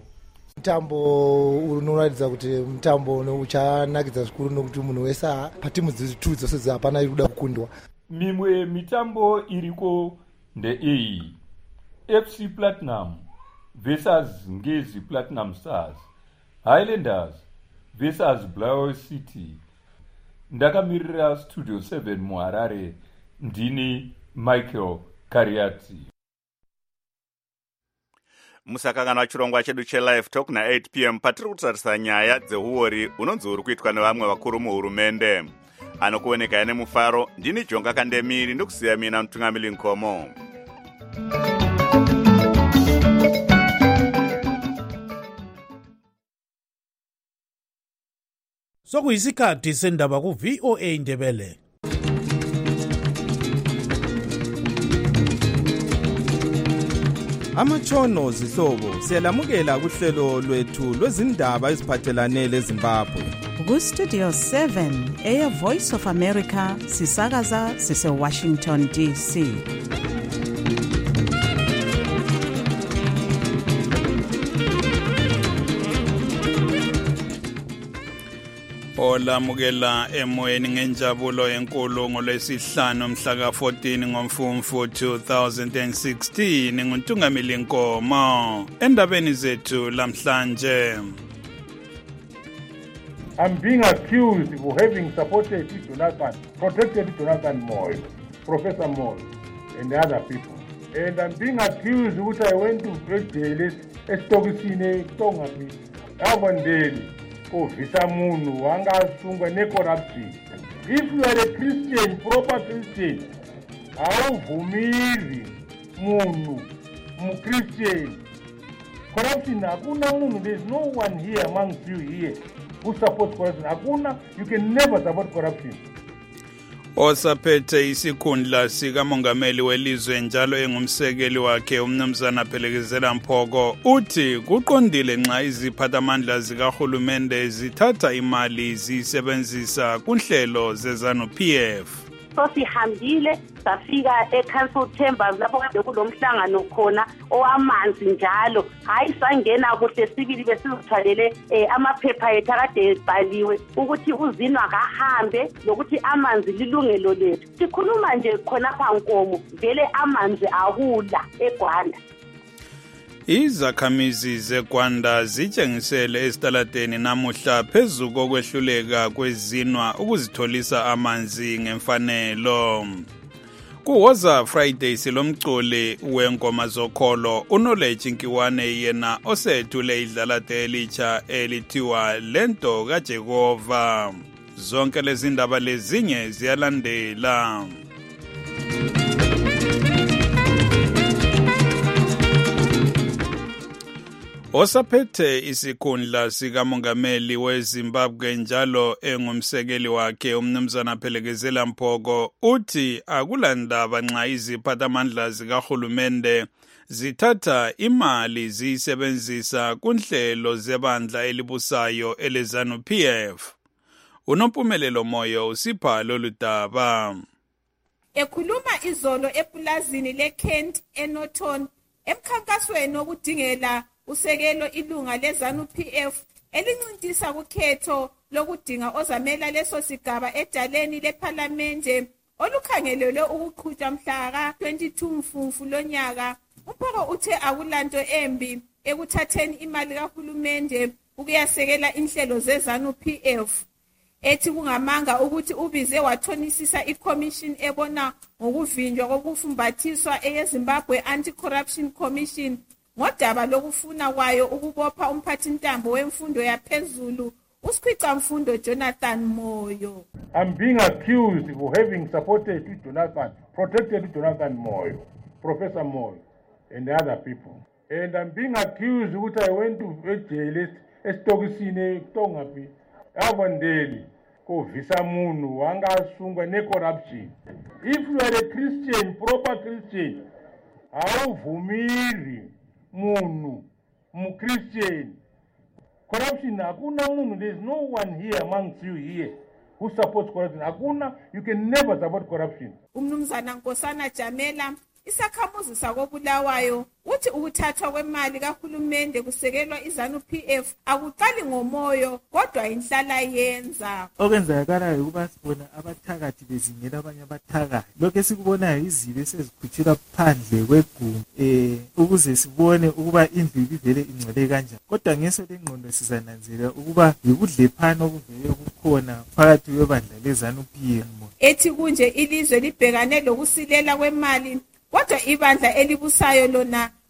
Mutambo unoratidza kuti mutambo uchanakidza zvikuru nokuti munhu wese patimu dzitatu dzose hapana iri kuda kukundwa. Mimwe mitambo iriko ndeiyi: F C Platinum versus Ngezi Platinum Stars, Highlanders versus Blair City. Ndakamirira Studio seven muHarare, ndini Michael Kariati. musakanganwa chirongwa chedu chelive talk na-eight p m patiri kutarisa nyaya dzeuori unonzi uri kuitwa nevamwe vakuru muhurumende. Anokuoneka ane mufaro, ndini Jonga Kandemiri ndokusiya mina Mutungamiri Nkomo. Sokuyisikhathi sendaba ku V O A Ndebele. Amatshono zihlobo siyalamukela kuhlelo lwethu lwezindaba eziphathelane leZimbabwe. Ku Studio seven, Air Voice of America, sisakaza sise Washington D C. Olamukela emoyeni ngenjabulo enkulu ngolwesihlanu mhla ka fourteen ngoMfumfu two thousand sixteen nguNtungamili Nkomo endabeni zethu lamhlanje. I'm being accused of having supported Jonathan, protected Jonathan Moyo, Professor Moyo, and other people. And I'm being accused that I went to jail Estokisine, Tongapi, Avondeli, Visa Munu, Wangasungwa, corruption. If you are a Christian, proper Christian, Avumiri, Munu, Mu Christian, corruption, Akuna Munu, there's no one here amongst you here who supports corruption. Akuna, you can never support corruption. Osaphethe isikhundla sikamongameli welizwe njalo engumsekeli wakhe umnumzana Phelekezela Mphoko uthi kuqondile nxa iziphathamandla zikahulumende zithatha imali zisebenzisa kunhlelo zeZanu-P F. So sihambile safika eCouncil Chambers lapho kade kulomhlangano khona owamanzi njalo hayi sangena kuhle sibili besizithwalele amaphepha ethu akade ebhaliwe ukuthi uzinwa kahambe lokuthi amanzi lilungelo lethu. Sikhuluma nje khona phankomo vele amanzi akula eGwanda. Izakhamizi zeGwanda zitshengisele esitaladeni namuhla phezu kokwehluleka kwezinwa ukuzitholisa amanzi ngemfanelo. Kuwoza Friday silomculi wengoma zokholo uNoleji Nkiwane yena osethule idlalate elitsha elithiwa Lento kaJehova. Zonke lezi ndaba lezinye ziyalandela. Osaphethe isikhundla sikamongameli weZimbabwe njalo engumsekeli wakhe umnumzana Phelekezela Mphoko uthi akulandaba nxa iziphathamandla zikahulumende zithatha imali ziyisebenzisa kunhlelo zebandla elibusayo eleZanu-P F. Unompumelelo Moyo usipha lolu daba. Ekhuluma izolo epulazini leKent eNorton emkhankasweni wokudingela usekelo ilunga leZanu-P F elincintisa kukhetho lokudinga ozamela leso sigaba edaleni lephalamende olukhangelelwe ukuqhutshwa mhla ka twenty-two Mfumfu lonyaka. Umphoko uthe akulanto embi ekuthatheni imali kahulumende ukuyasekela inhlelo zeZanu-P F. Ethi kungamanga ukuthi ubize wathonisisa iCommission ebona ngokuvinjwa kokufumbathiswa eyeZimbabwe Anti-Corruption Commission ngodaba lokufuna kwayo ukubopha umphathintambo wemfundo yaphezulu uSikhwica Mfundo Jonathan Moyo. I'm being accused of having supported Jonathan, protected Jonathan Moyo, Professor Moyo, and other people. And I'm being accused that I went to jail Estokisine, Tongapi, Avondeli, Visa Munu, Wangasungwa, corruption. If you are a Christian, proper Christian, Avumiri, Munu, Mu Christian, corruption, Akuna Munu, there's no one here amongst you here who supports corruption. Akuna, you can never support corruption. Umnumzana Nkosana Jamela isakhamuzi sakobulawayo uthi ukuthathwa kwemali kahulumende kusekelwa iZanu-P F akuqali ngomoyo kodwa inhlala yenza. Okwenzakalayo ukuba sibona abathakathi bezingela abanye abathakathi. Lokho esikubonayo izibe sezikhutshela phandle kwegumbi eh ukuze sibone ukuba indlu ibivele ingcwele kanjani. Kodwa ngeso lengqondo sizananzela ukuba yikudlephana okuvele kukhona phakathi kwebandla leZanu-P F. Ethi kunje ilizwe libhekane lokusilela kwemali kodwa ibandla elibusayo lona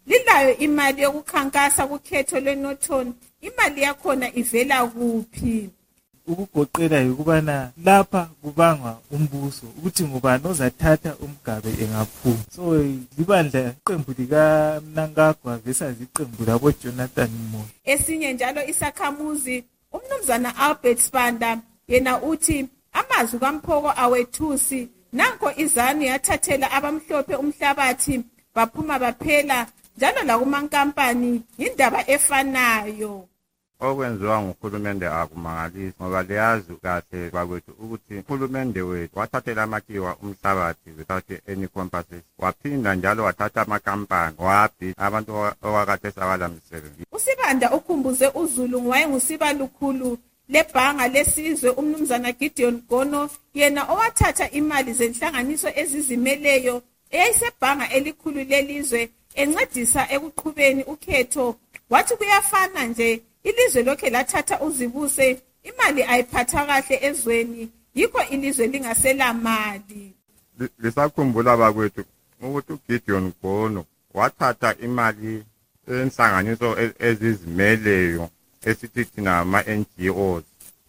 lilayo imali yokukhankasa kukhetho lweNorton, imali yakhona ivela kuphi? Ukugoqela yikubana lapha kubangwa umbuso ukuthi ngubani ozathatha umgabe engaphuma. So libandla iqembu lika Mnangagwa versus iqembu labo Jonathan Moyo. Esinye njalo isakhamuzi umnumzana Albert Spanda yena uthi amazwi kaMphoko awethusi, nanko izanu yathathela abamhlophe umhlabathi baphuma baphela, njalo la kumankampani indaba efanayo. Okwenziwa nguhulumende akumangalisi ngoba liyazi kahle bakwethu ukuthi uhulumende wethu wathathela amakiwa umhlabathi without any compensation, waphinda njalo wathatha amakampani wabhi abantu owakade sabala misebenzi. uSibanda ukhumbuze uZulu wayengusiba lukhulu lebhanga lesizwe umnumzana Gideon Gono, yena owathatha imali zenhlanganiso ezizimeleyo eyayisebhanga elikhulu lelizwe encedisa ekuqhubeni ukhetho. Wathi kuyafana nje, ilizwe lokhe lathatha uzibuse, imali ayiphatha kahle ezweni, yikho ilizwe lingasela mali. Lisakhumbula bakwethu ukuthi uGideon Gono wathatha imali enhlanganiso ezizimeleyo esithi thina ama-N G Os,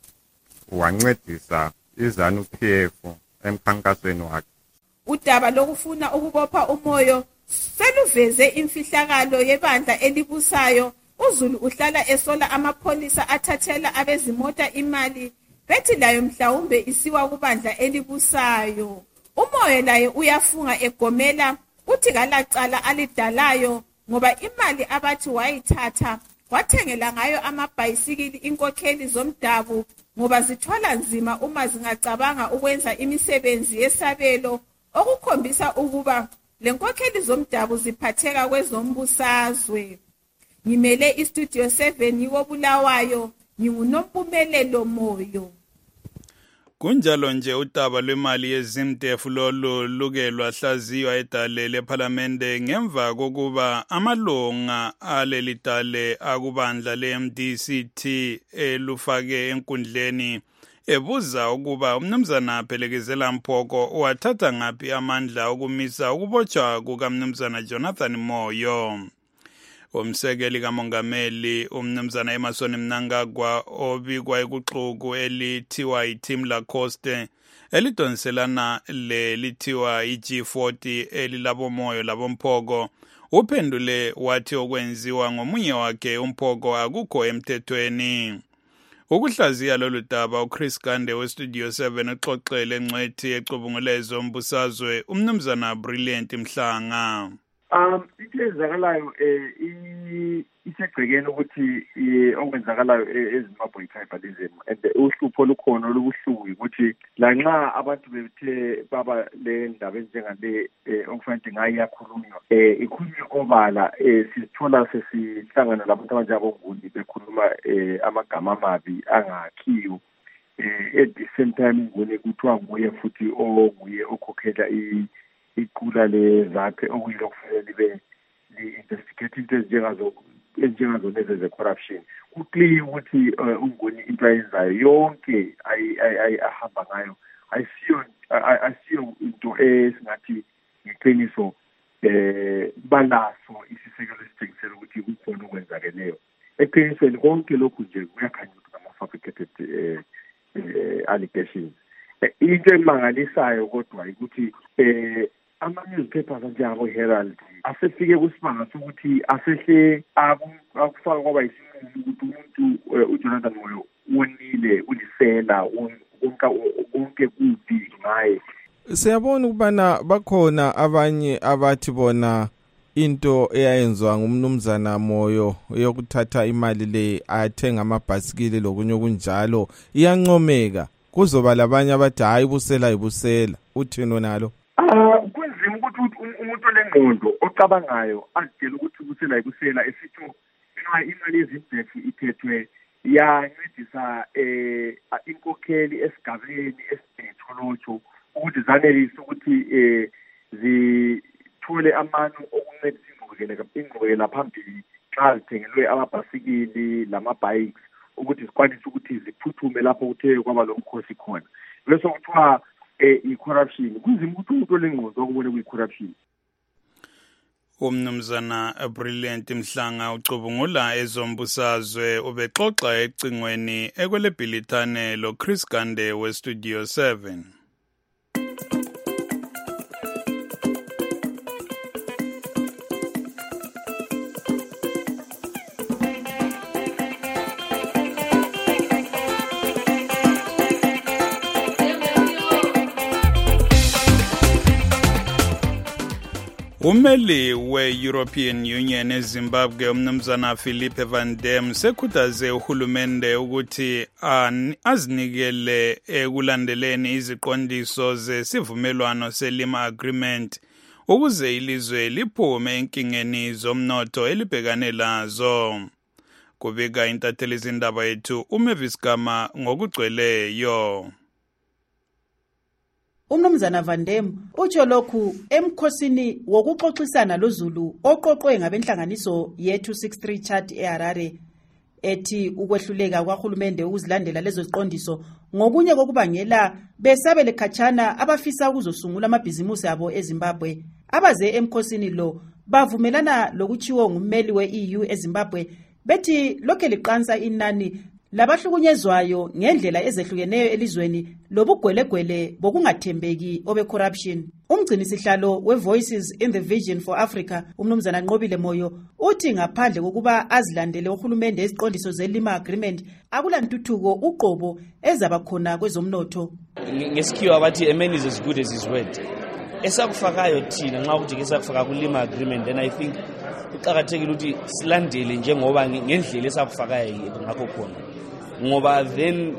wancedisa izanu P F emkhankasweni wakhe. Udaba lokufuna ukubopha umoyo seluveze imfihlakalo yebandla elibusayo. uZulu uhlala esola amapholisa athathela abezimota imali, bethi layo mhlawumbe isiwa kubandla elibusayo. Umoyo laye uyafunga egomela, uthi kalacala alidalayo ngoba imali abathi wayithatha wathengela ngayo amabhayisikili inkokheli zomdabu ngoba zithwala nzima uma zingacabanga ukwenza imisebenzi yesabelo, okukhombisa ukuba lenkokheli zomdabu ziphatheka kwezombusazwe. Ngimele istudio seven yikobulawayo, nginguNompumelelo Moyo. Kunjalo nje udaba lwemali yezimtefu lolu luke lwahlaziywa edale lephalamende ngemva kokuba amalunga aleli dale akubandla le-M D C T elufake enkundleni ebuza ukuba umnumzana Phelekezela Mphoko wathatha ngaphi amandla okumisa ukubotshwa kukamnumzana Jonathan Moyo. Umsekeli kamongameli umnumzana Emmerson Mnangagwa obikwa ekuxuku elithiwa iTeam Lacoste elidonselana le lithiwa i-G forty elilabo Moyo labo Mphoko, uphendule wathi okwenziwa ngomunye wakhe uMphoko akukho emthethweni. Ukuhlaziya lolu daba uChris Gande westudio seven uxoxele ngcwethi ecubungulezo mbusazwe umnumzana Brilliant Mhlanga. Um ikwenzakalayo eh isegcekeni ukuthi okwenzakalayo eZimbabwe tribalism and uhlupho lukhona olubuhlungu ukuthi lanxa abantu bethe baba le ndaba njengale okufanele ngayi yakhulunywa eh ikhulunywa obala sithola sesihlangana labantu abanjengabonguni bekhuluma amagama amabi angakhiyo eh at the same time ngone kuthiwa nguye futhi onguye okhokhela i iqula lezakhe okuyilo kufanele libe li-investigate into ezinjengazo ezinjengazo lezi ze-corruption. Kuclear ukuthi ungoni into ayenzayo yonke ahamba ngayo ayisiyo ayisiyo into esingathi ngeqiniso eh balaso isisekelo esithengisela ukuthi kukhona okwenzakeleyo. Eqinisweni konke lokhu nje kuyakhanya ukuthi ama-fabricated allegations. Into emangalisayo kodwa ukuthi eh ama-newspapers anjengabo Herald asefike kusibanga sokuthi asehle akufaka kwaba isinqumo ukuthi umuntu uJonathan Moyo wonile ulisela konke kubi ngaye. Siyabona ukubana bakhona abanye abathi bona into eyayenziwa ngumnumzana Moyo yokuthatha imali le athenga amabhasikili lokunye kunjalo iyancomeka, kuzoba labanye abathi hayi busela ibusela. Uthini nalo? Ah kunzima ukuthi umuntu olengqondo ocabangayo azitshela ukuthi busela ibusela esitho nxa imali yezimtefu ithethwe yancedisa eh inkokheli esigabeni esitholotsho ukuthi zanelise ukuthi eh zithole amano okuncedisa ingqubekela ingqubekela phambili xa zithengelwe amabhasikili lama-bikes ukuthi zikwanise ukuthi ziphuthume lapho kuthe kwaba lo mkhosi khona. Bese kuthiwa i-corruption kunzima ukuthi umuntu olengqondo okubone kuyi-corruption. Umnumzana Brilliant Mhlanga ucubungula ezombusazwe ubexoxa ecingweni ekwelebhilithane lo Chris Gande we Studio seven. Umeli we-European Union eZimbabwe umnumzana Philippe Van Dam sekhuthaze uhulumende ukuthi azinikele ekulandeleni iziqondiso zesivumelwano selima agreement ukuze ilizwe liphume enkingeni zomnotho elibhekane lazo. Kubika intatheli zindaba yethu uMavis Gama ngokugcweleyo. Umnumzana Van Dam utsho lokhu emkhosini wokuxoxisana loZulu oqoqwe ngabenhlanganiso ye-two sixty-three chart eHarare ethi ukwehluleka kwahulumende ukuzilandela lezo ziqondiso ngokunye kokubangela besabele khatshana abafisa ukuzosungula amabhizimusi abo eZimbabwe. Abaze emkhosini lo bavumelana lokuchiwo ngummeli we-E U eZimbabwe bethi lokho liqansa inani labahlukunyezwayo ngendlela ezehlukeneyo elizweni lobugwelegwele bokungathembeki obe corruption. Umgcini sihlalo we Voices in the Vision for Africa umnumzana Nqobile Moyo uthi ngaphandle kokuba azilandele uhulumende iziqondiso zelima agreement akulantuthuko uqobo ezaba khona kwezomnotho. Ngesikhiwa bathi a man is as good as his word. Esakufakayo thina nxa ukuthi ke sakufaka kulima agreement, then I think uqhakathekile ukuthi silandele njengoba ngendlela esakufakayo ngakho khona. Ngoba then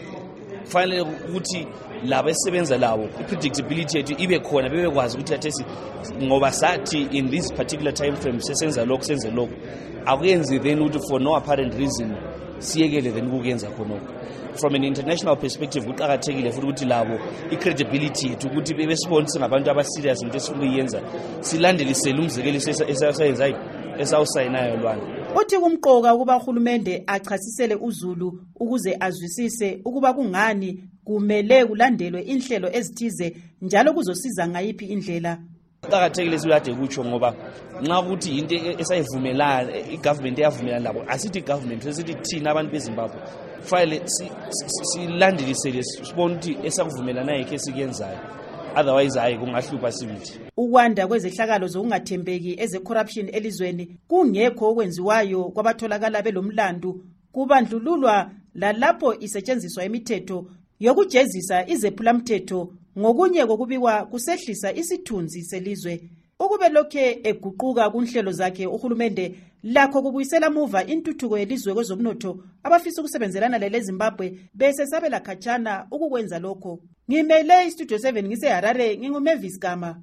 finally ukuthi laba esebenza lawo i-predictability yethu ibe khona bebekwazi ukuthi athesi ngoba sathi in this particular time frame sesenza lokho senze lokho akuyenzi then ukuthi for no apparent reason siyekele then ukuyenza khonoko. From an international perspective kuqhakathekile futhi ukuthi labo i-credibility yethu ukuthi bebesibona singabantu abaserious into esikuyenza silandelisele umzekeliso esayenzayo esawusayinayo lwana. Uthi kumqoka ukuba uhulumende achasisele uZulu ukuze azwisise ukuba kungani kumele kulandelwe inhlelo ezithize njalo kuzosiza ngayiphi indlela. Kuqhakathekile sikade kutsho ngoba nxa ukuthi into esayivumelana igovernment eyavumelana labo asithi igovernment sesithi thina abantu beZimbabwe file silandelisele sibone ukuthi esakuvumelana yekhe sikuyenzayo, otherwise hayi kungahlupha sibithi. Ukwanda kwezehlakalo zokungathembeki eze-corruption elizweni kungekho okwenziwayo kwabatholakala belomlandu kubandlululwa lalapho isetshenziswa imithetho yokujezisa izephulamthetho ngokunye kokubikwa kusehlisa isithunzi selizwe. Ukube lokhe eguquka kunhlelo zakhe uhulumende lakho kubuyisela muva intuthuko yelizwe kwezomnotho abafisa ukusebenzelana lele Zimbabwe bese sabela khatshana ukukwenza lokho. Ngimele iStudio seven ngiseHarare nginguMavis Gama.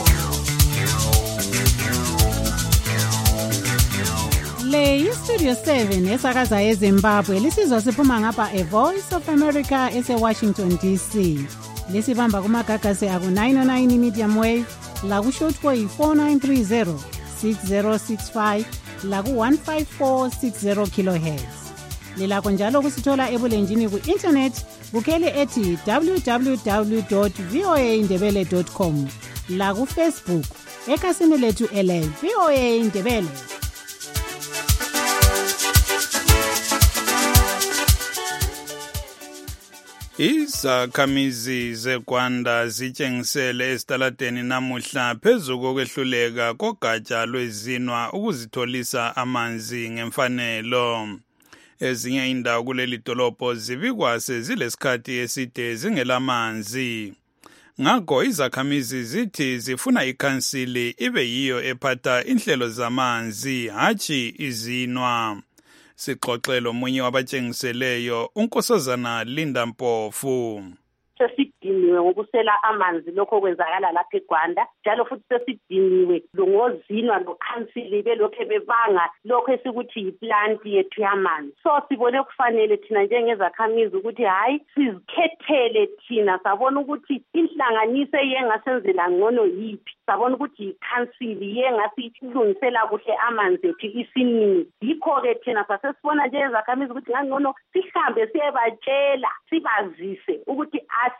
Le iStudio seven esakaza eZimbabwe lisizwa siphuma ngapha A Voice of America ese-Washington D C. Lisibamba kumagagasi aku nine oh nine medium wave la ku shortwave four nine three zero six zero six five la ku one five four six zero kilohertz. Lilakho njalo kusithola ebulenjini ku internet bukhele ethi w w w dot voa indebele dot com la ku Facebook ekhasini lethu ele VOA Indebele. Izakhamizi zeGwanda zitshengisele esitaladeni namuhla phezu kokwehluleka kogatsha lwezinwa ukuzitholisa amanzi ngemfanelo. Ezinye indawo kuleli dolobho zibikwa sezilesikhathi eside zingelamanzi. Ngakho izakhamizi zithi zifuna ikhansili ibe yiyo ephatha inhlelo zamanzi hatshi izinwa. Sixoxelo omunye wabatshengiseleyo uNkosazana Linda Mpofu. Sesidiniwe ngokusela amanzi lokho kwenzakala lapha eGwanda, njalo futhi sesidiniwe ngozinwa lokhansili belokhe bebanga lokho esikuthi yiplant yethu yamanzi. So sibone kufanele thina njengezakhamizi ukuthi hayi sizikhethele thina, sabona ukuthi inhlanganiso yengasenzela ngcono yipi, sabona ukuthi ikhansili yengasilungisela kuhle amanzi ethu isinini. Yikho-ke thina sasesibona njengezakhamizi ukuthi ngangcono sihambe siyebatshela sibazise ukuthi asitha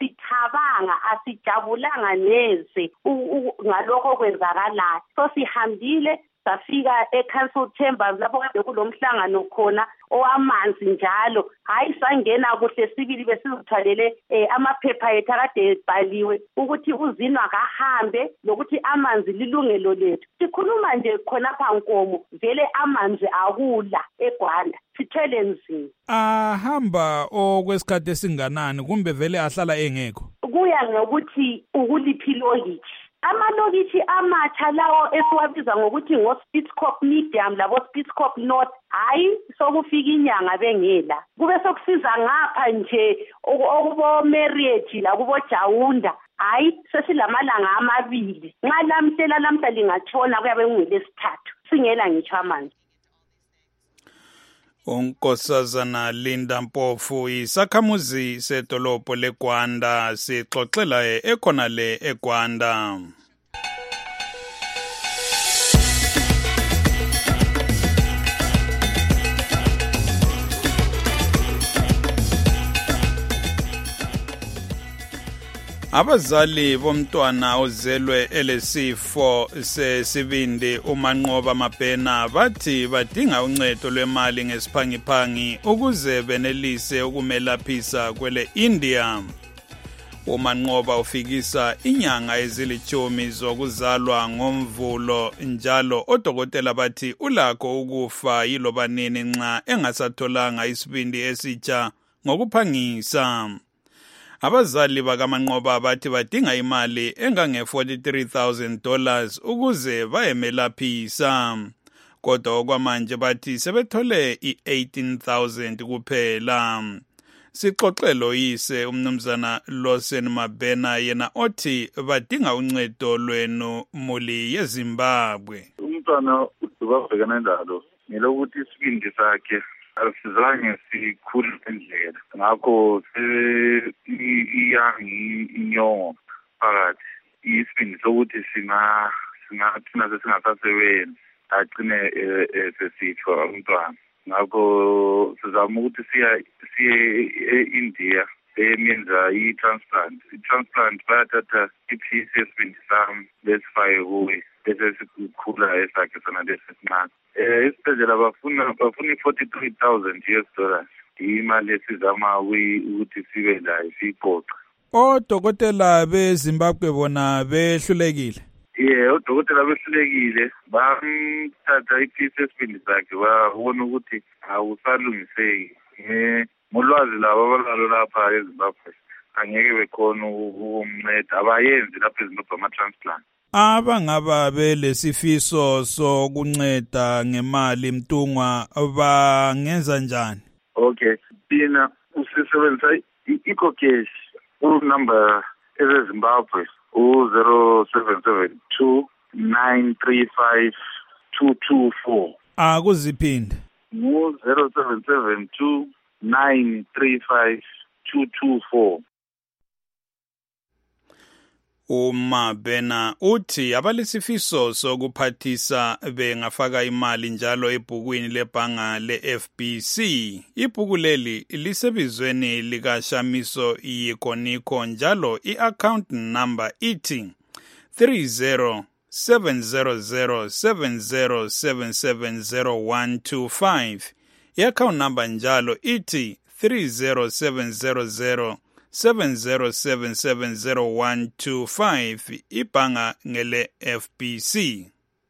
siyacabanga asijabulanga neze ngalokho kwenzakalayo so sihambile safika e-council chambers lapho kade kulomhlangano khona owamanzi njalo hayi sangena kuhle sibili besizithwalele eh, amaphepha ethu akade ebhaliwe ukuthi uzinwa kahambe lokuthi amanzi lilungelo lethu sikhuluma nje khonapha Nkomo vele amanzi akula eGwanda sithele nzima ahamba okwesikhathi esinganani kumbe vele ahlala engekho kuya ngokuthi ukuliphi lokithi amalokitshi amatsha lawo esiwabiza ngokuthi ngo-Spitzkop Medium labo-Spitzkop North hayi sokufika inyanga bengela kube sokusiza ngapha nje okubo-Marriott lakubo-Jawunda hayi sesilamalanga amabili nxa lamhlela lamhla lingatshona kuyabe kungolesithathu singela ngitsho amanzi. unkosazana Linda Mpofu isakhamuzi sedolobho leGwanda sixoxela ekhona le eGwanda. Abazali bomntwana ozelwe elesifo sesibindi uManqoba Mabhena bathi badinga uncedo lwemali ngesiphangiphangi ukuze benelise ukumelaphisa kwele India. uManqoba ufikisa inyanga ezilichumi zokuzalwa ngomvulo njalo odokotela bathi ulakho ukufa yiloba nini nxa engasatholanga isibindi esitsha ngokuphangisa. Abazali bakaManqoba bathi badinga imali engange forty-three thousand dollars ukuze bayemelaphisa. Kodwa okwamanje bathi sebethole i-eighteen thousand kuphela. Sixoxelo yise umnumzana Lawson Mabhena yena othi badinga uncedo lwenu muli yeZimbabwe. Umntwana ubabhekana nalo ngelokuthi isibindi sakhe asizange sikhule endlela ngakho iyangi inyongo phakathi isibindi sokuthi singa singathina sesingasasebenzi agcine sesitshwa umntwana ngakho sizama ukuthi siya siye e-India eyenza i-transplant i-transplant bayathatha iphisi yesibindi sami besifake kuye bese sikhula esakhe sona lesisincane. Esibhedlela bafuna bafuna i-forty-three thousand U S dollars imali esizama ukuthi sibe layo siyiqoqa. Odokotela beZimbabwe bona behlulekile. Yeah, odokotela behlulekile bamthatha iphisi yesibindi sakhe babona ukuthi awusalungiseki. Eh molwazi labo abalalo lapha eZimbabwe angeke bekhona ukumnceda abayenzi lapha eZimbabwe ama-transplant. Abangaba belesifiso sokunceda ngemali mtungwa bangenza njani? Okay, thina usisebenzisa i-ecocash unumber ezeZimbabwe u zero seven seven two nine three five two two four. Akuziphinde. Mu zero seven seven two nine three five two two four. uMabhena uthi abalesifiso sokuphathisa bengafaka imali njalo ebhukwini lebhanga le-F B C. Ibhuku leli lisebizweni likaShamiso Yikoniko njalo i-account number ithi three zero seven zero zero seven zero seven seven zero one two five. I-account number njalo ithi three zero seven zero zero seven zero seven seven zero one two five. Ibhanga ngele F B C.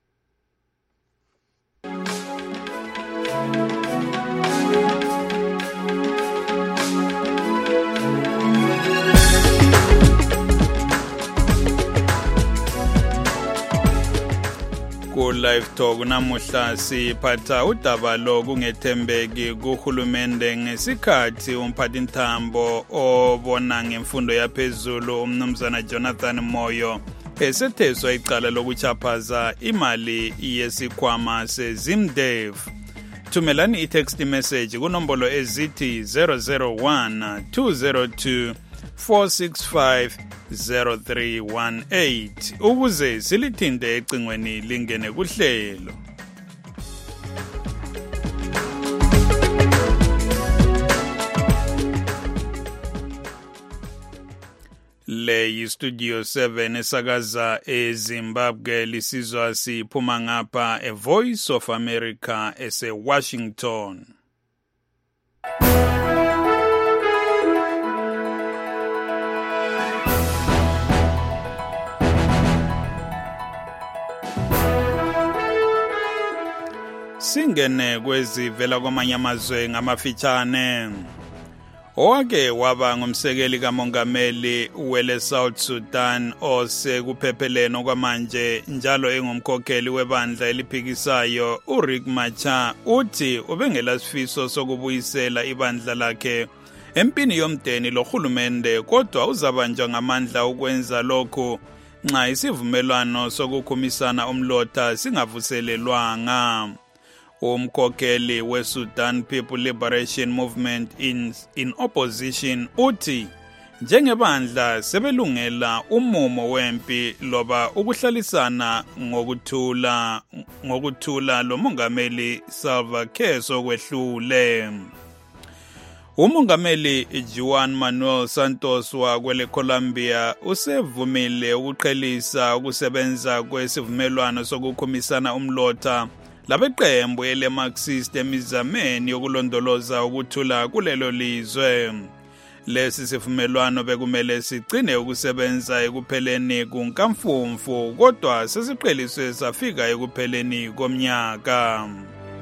Live Talk namuhla siphatha udaba lokungethembeki kuhulumende ngesikhathi umphathintambo obona ngemfundo yaphezulu umnumzana Jonathan Moyo esetheswa icala lokuchaphaza imali yesikhwama seZimdev. Thumelani i-text message kunombolo ezithi zero zero one two zero two four six five zero three one eight ukuze silithinde ecingweni lingene kuhlelo. Le yistudio seven esakaza eZimbabwe lisizwa siphuma ngapha A Voice of America ese Washington. Singene kwezivela kwamanye amazwe ngamafitshane. Owake waba ngumsekeli kamongameli wele South Sudan osekupheleleni kwamanje njalo engumkhokheli webandla eliphikisayo uRiek Machar uthi ubengelasifiso sokubuyisela ibandla lakhe empini yomdeni lohulumende kodwa uzabanjwa ngamandla ukwenza lokho nxa isivumelwano sokukhumisana umlotha singavuselelwanga. Umkhokheli we-Sudan People Liberation Movement in, in opposition uthi njengebandla sebelungela umumo wempi loba ukuhlalisana ngokuthula ngokuthula lo mongameli Salva Kiir sokwehlule. Umongameli Juan Manuel Santos wa kwele Colombia usevumile ukuqhelisa ukusebenza kwesivumelwano sokukhumisana umlotha labeqembu ele Marxist emizameni yokulondoloza ukuthula kulelo lizwe. Lesi sivumelwano bekumele sigcine ukusebenza ekupheleni kunkamfumfu kodwa sesiqheliswe safika ekupheleni komnyaka.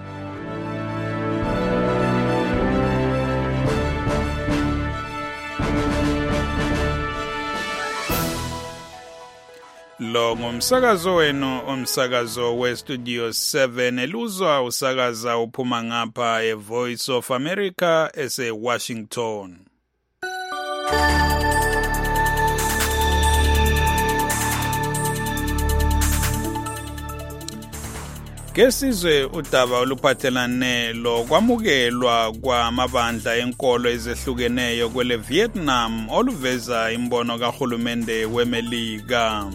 Lo ngumsakazo wenu umsakazo we Studio seven eluzwa usakaza uphuma ngapha A Voice of America ese Washington. Kesizwe udaba oluphathelane lo kwamukelwa kwamabandla enkolo ezehlukeneyo kwele Vietnam oluveza imbono kahulumende weMelika.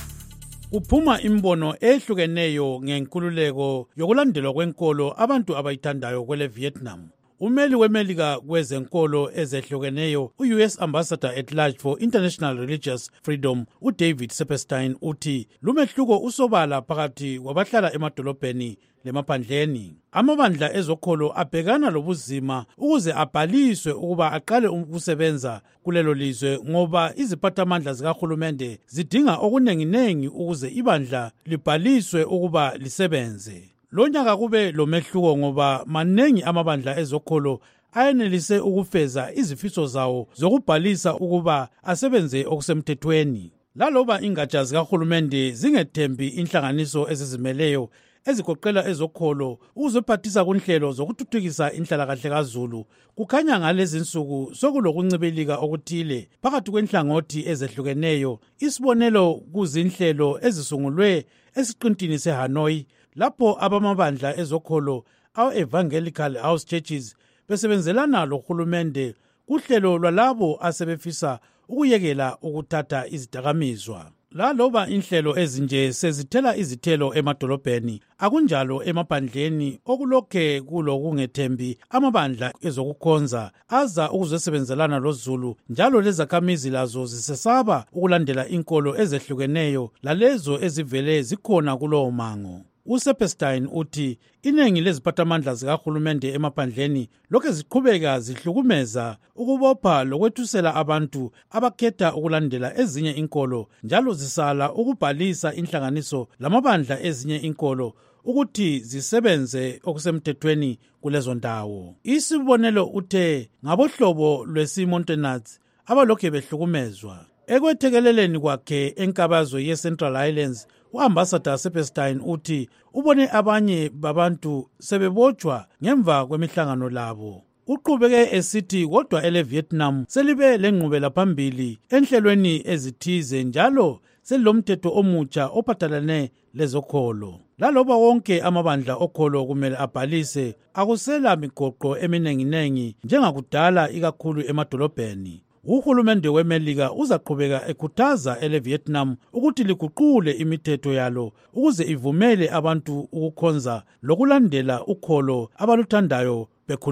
Uphuma imbono ehlukeneyo ngenkululeko yokulandelwa kwenkolo abantu abayithandayo kwele Vietnam. Umeli weMelika kwezenkolo ezehlukeneyo u-U S Ambassador at Large for International Religious Freedom uDavid Sepperstein uthi lumehluko usobala phakathi kwabahlala emadolobheni lemaphandleni. Amabandla ezokholo abhekana lobuzima ukuze abhaliswe ukuba aqale ukusebenza kulelo lizwe ngoba iziphathamandla zikahulumende zidinga okunenginengi ukuze ibandla libhaliswe ukuba lisebenze. Lonyaka kube lomehluko ngoba manengi amabandla ezokholo ayenelise ukufeza izifiso zawo zokubhalisa ukuba asebenze okusemthethweni. Laloba ingatsha zikahulumende zingethembi inhlanganiso ezizimeleyo ezigoqela ezokholo ukuzophathisa kunhlelo zokuthuthukisa inhlalakahle kaZulu, kukhanya ngalezi insuku sokulokuncibilika okuthile phakathi kwenhlangothi ezehlukeneyo, isibonelo kuzinhlelo ezisungulwe esiqintini seHanoi lapho abamabandla ezokholo awe-Evangelical House Churches besebenzelana lohulumende kuhlelo lwalabo asebefisa ukuyekela ukuthatha izidakamizwa. Laloba inhlelo ezinje sezithela izithelo emadolobheni, akunjalo emaphandleni okulokhe kulokungethembi amabandla ezokukhonza aza ukuzosebenzelana loZulu njalo lezakhamizi lazo zisesaba ukulandela inkolo ezehlukeneyo lalezo ezivele zikhona kulowo mango. uSepperstein uthi iningi leziphathamandla zikahulumende emaphandleni lokho ziqhubeka zihlukumeza ukubopha lokwethusela abantu abakhetha ukulandela ezinye inkolo njalo zisala ukubhalisa inhlanganiso lamabandla ezinye inkolo ukuthi zisebenze okusemthethweni kulezo ndawo. Isibonelo uthe ngabohlobo lwesimontenats abalokhe behlukumezwa. Ekwethekeleleni kwakhe enkabazo ye-Central Highlands, u-Ambassador Sepperstein uthi ubone abanye babantu sebebotshwa ngemva kwemihlangano labo. Uqhubeke esithi kodwa ele Vietnam selibe lenqubela phambili enhlelweni ezithize njalo selomthetho omutsha ophathelane lezokholo. Laloba wonke amabandla okholo kumele abhalise, akusela migoqo eminenginengi njengakudala ikakhulu emadolobheni. Uhulumende weMelika uzaqhubeka ekhuthaza ele Vietnam ukuthi liguqule imithetho yalo ukuze ivumele abantu ukukhonza lokulandela ukholo abaluthandayo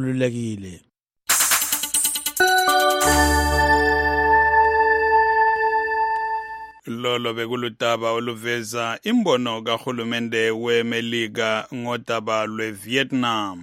bekhululekile. lolo bekuludaba oluveza imbono kahulumende weMelika ngodaba lweVietnam.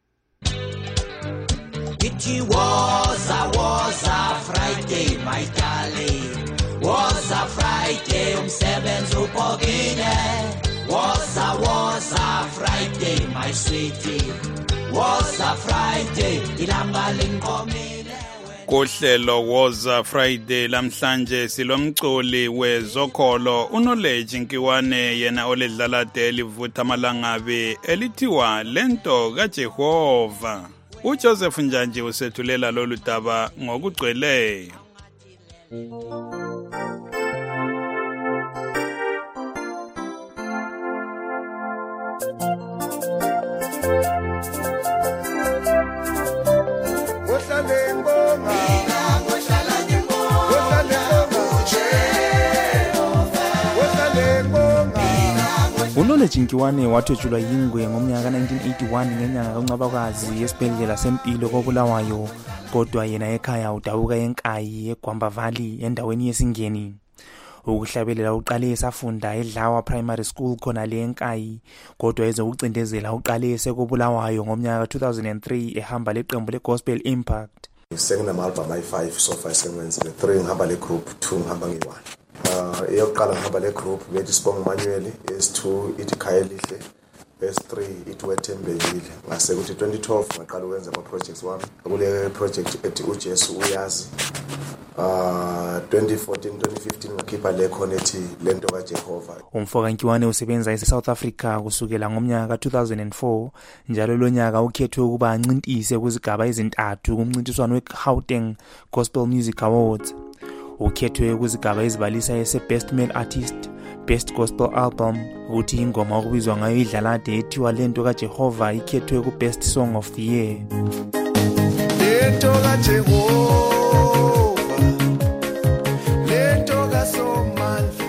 It was a was a Friday, my darling. Was a Friday, umsebenzi upokile. Was a was a Friday, my sweetie. Was a Friday, ilanga linkomile. Kuhlelo woza Friday lamhlanje silomculi wezokholo uNoleji Nkiwane yena oledlala deli vutha malangabe elithiwa lento kaJehova. uJoseph Njanji usethulela lolu daba ngokugcweleyo. uNoleji Nkiwane wathwetshulwa yingwe ngomnyaka nineteen eighty-one ngenyanga kaNcwabakazi esibhedlela sempilo koBulawayo, kodwa yena ekhaya udabuka eNkayi eGwamba Valley endaweni yesingeni. Ukuhlabelela uqale esafunda eDlawa Primary School khona le eNkayi, kodwa ezokucindezela uqale esekoBulawayo ngomnyaka two thousand three ehamba leqembu leGospel Impact. Sengina album ayi five so far sengwenzile three ngihamba le group, two ngihamba nge-one. Uh, eyokuqala ngihamba le group bethi Sibonga Manuel, S two ithi Khayelihle, S three ithi Wethembekile. Ngase kuthi twenty twelve ngaqala ukwenza ama projects wami kule project ethi uJesu uyazi. Uh twenty fourteen twenty fifteen ngakhipha le khona ethi lento kaJehova. Umfoka Nkiwane usebenza eSouth Africa kusukela ngomnyaka two thousand four, njalo lo nyaka ukhethwe ukuba ancintise kuzigaba ezintathu kumncintiswano weGauteng Gospel Music Awards. Ukhethwe kuzigaba ezibalisa ese Best Male Artist, Best Gospel Album, uthi ingoma okubizwa ngayo idlalade ethiwa lento kaJehova ikhethwe ku Best Song of the Year. Lento kaJehova, lento kaSomandla,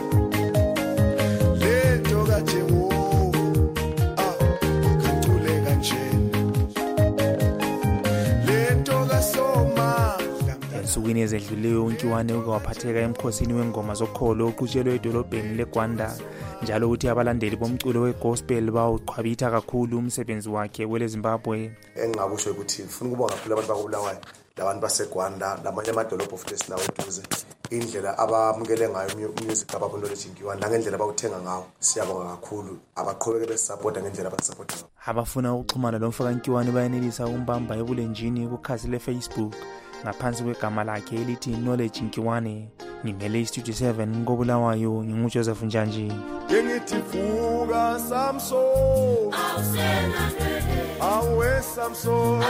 lento kaJehova, ah kathule kanjena, lento kaSomandla. Ensukwini ezedluleyo uNkiwane uke waphatheka emkhosini wengoma zokholo oqhutshelwe edolobheni leGwanda, njalo uthi abalandeli bomculo wegospel bawuqhwabitha kakhulu umsebenzi wakhe wele Zimbabwe. Engingakusho ukuthi ufuna ukubonga kakhulu abantu bakoBulawayo, labantu baseGwanda, lamanye amadolobho futhi esinawo eduze, indlela abamukele ngayo music ababo uNoleji Nkiwane nangendlela abawuthenga ngawo. Siyabonga kakhulu abaqhubeke besupporta ngendlela abasupporta ngayo. Abafuna ukuxhumana lomfoka Nkiwane bayenelisa ukumbamba ebulenjini kukhasi leFacebook ngaphansi kwegama lakhe elithi Noleji Nkiwane. Ngimele iStudio seven koBulawayo, nginguJoseph Njanji. Yengithi vuka Samson, awe Samson,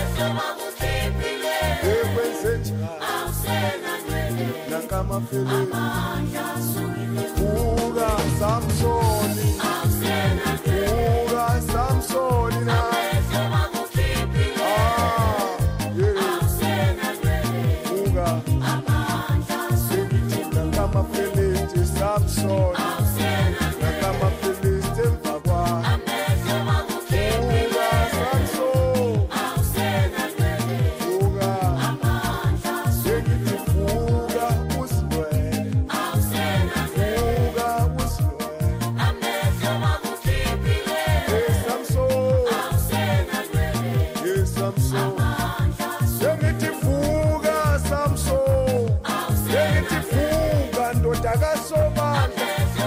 ekwenze njani nangamafele, vuka Samson, vuka Samson na Samson, nakama Philiste mfakwa. Vuka Samson, vuka, yengithi vuka usilwele, vuka usilwele. Hey Samson, hey Samson, yengithi vuka Samson, yengithi vuka ndoda kaSomandla.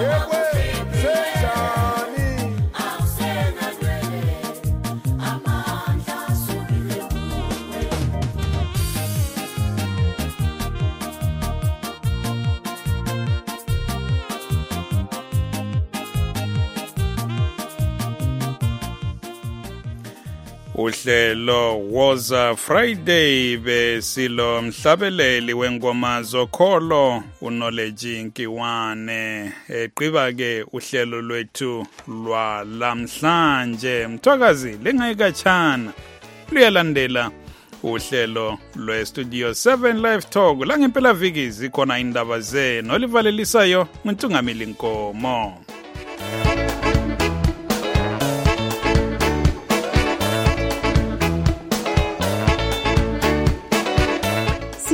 Uhlelo woza Friday besilo mhlabeleli wengoma zokholo uNoleji Nkiwane. Eqiba ke uhlelo lwethu lwa lamhlanje mthwakazi lengayikachana luyalandela uhlelo lweStudio seven Live Talk la ngempela viki zikhona indaba ze nolivalelisayo nguNtungamili Nkomo.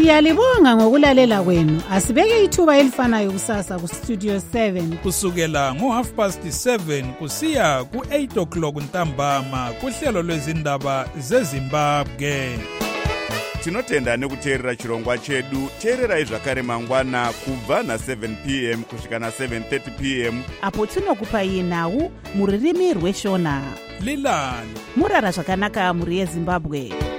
Siyalibonga ngokulalela kwenu. Asibeke ithuba elifanayo kusasa ku Studio seven kusukela ngo half past seven kusiya ku eight o'clock ntambama kuhlelo lwezindaba zeZimbabwe. Tinotenda nekuteerera chirongwa chedu. Teererai zvakare mangwana kubva na seven p m kusvika na seven thirty p m apo tinokupai nhau muririmi rweshona. Lilani murara zvakanaka muri yeZimbabwe.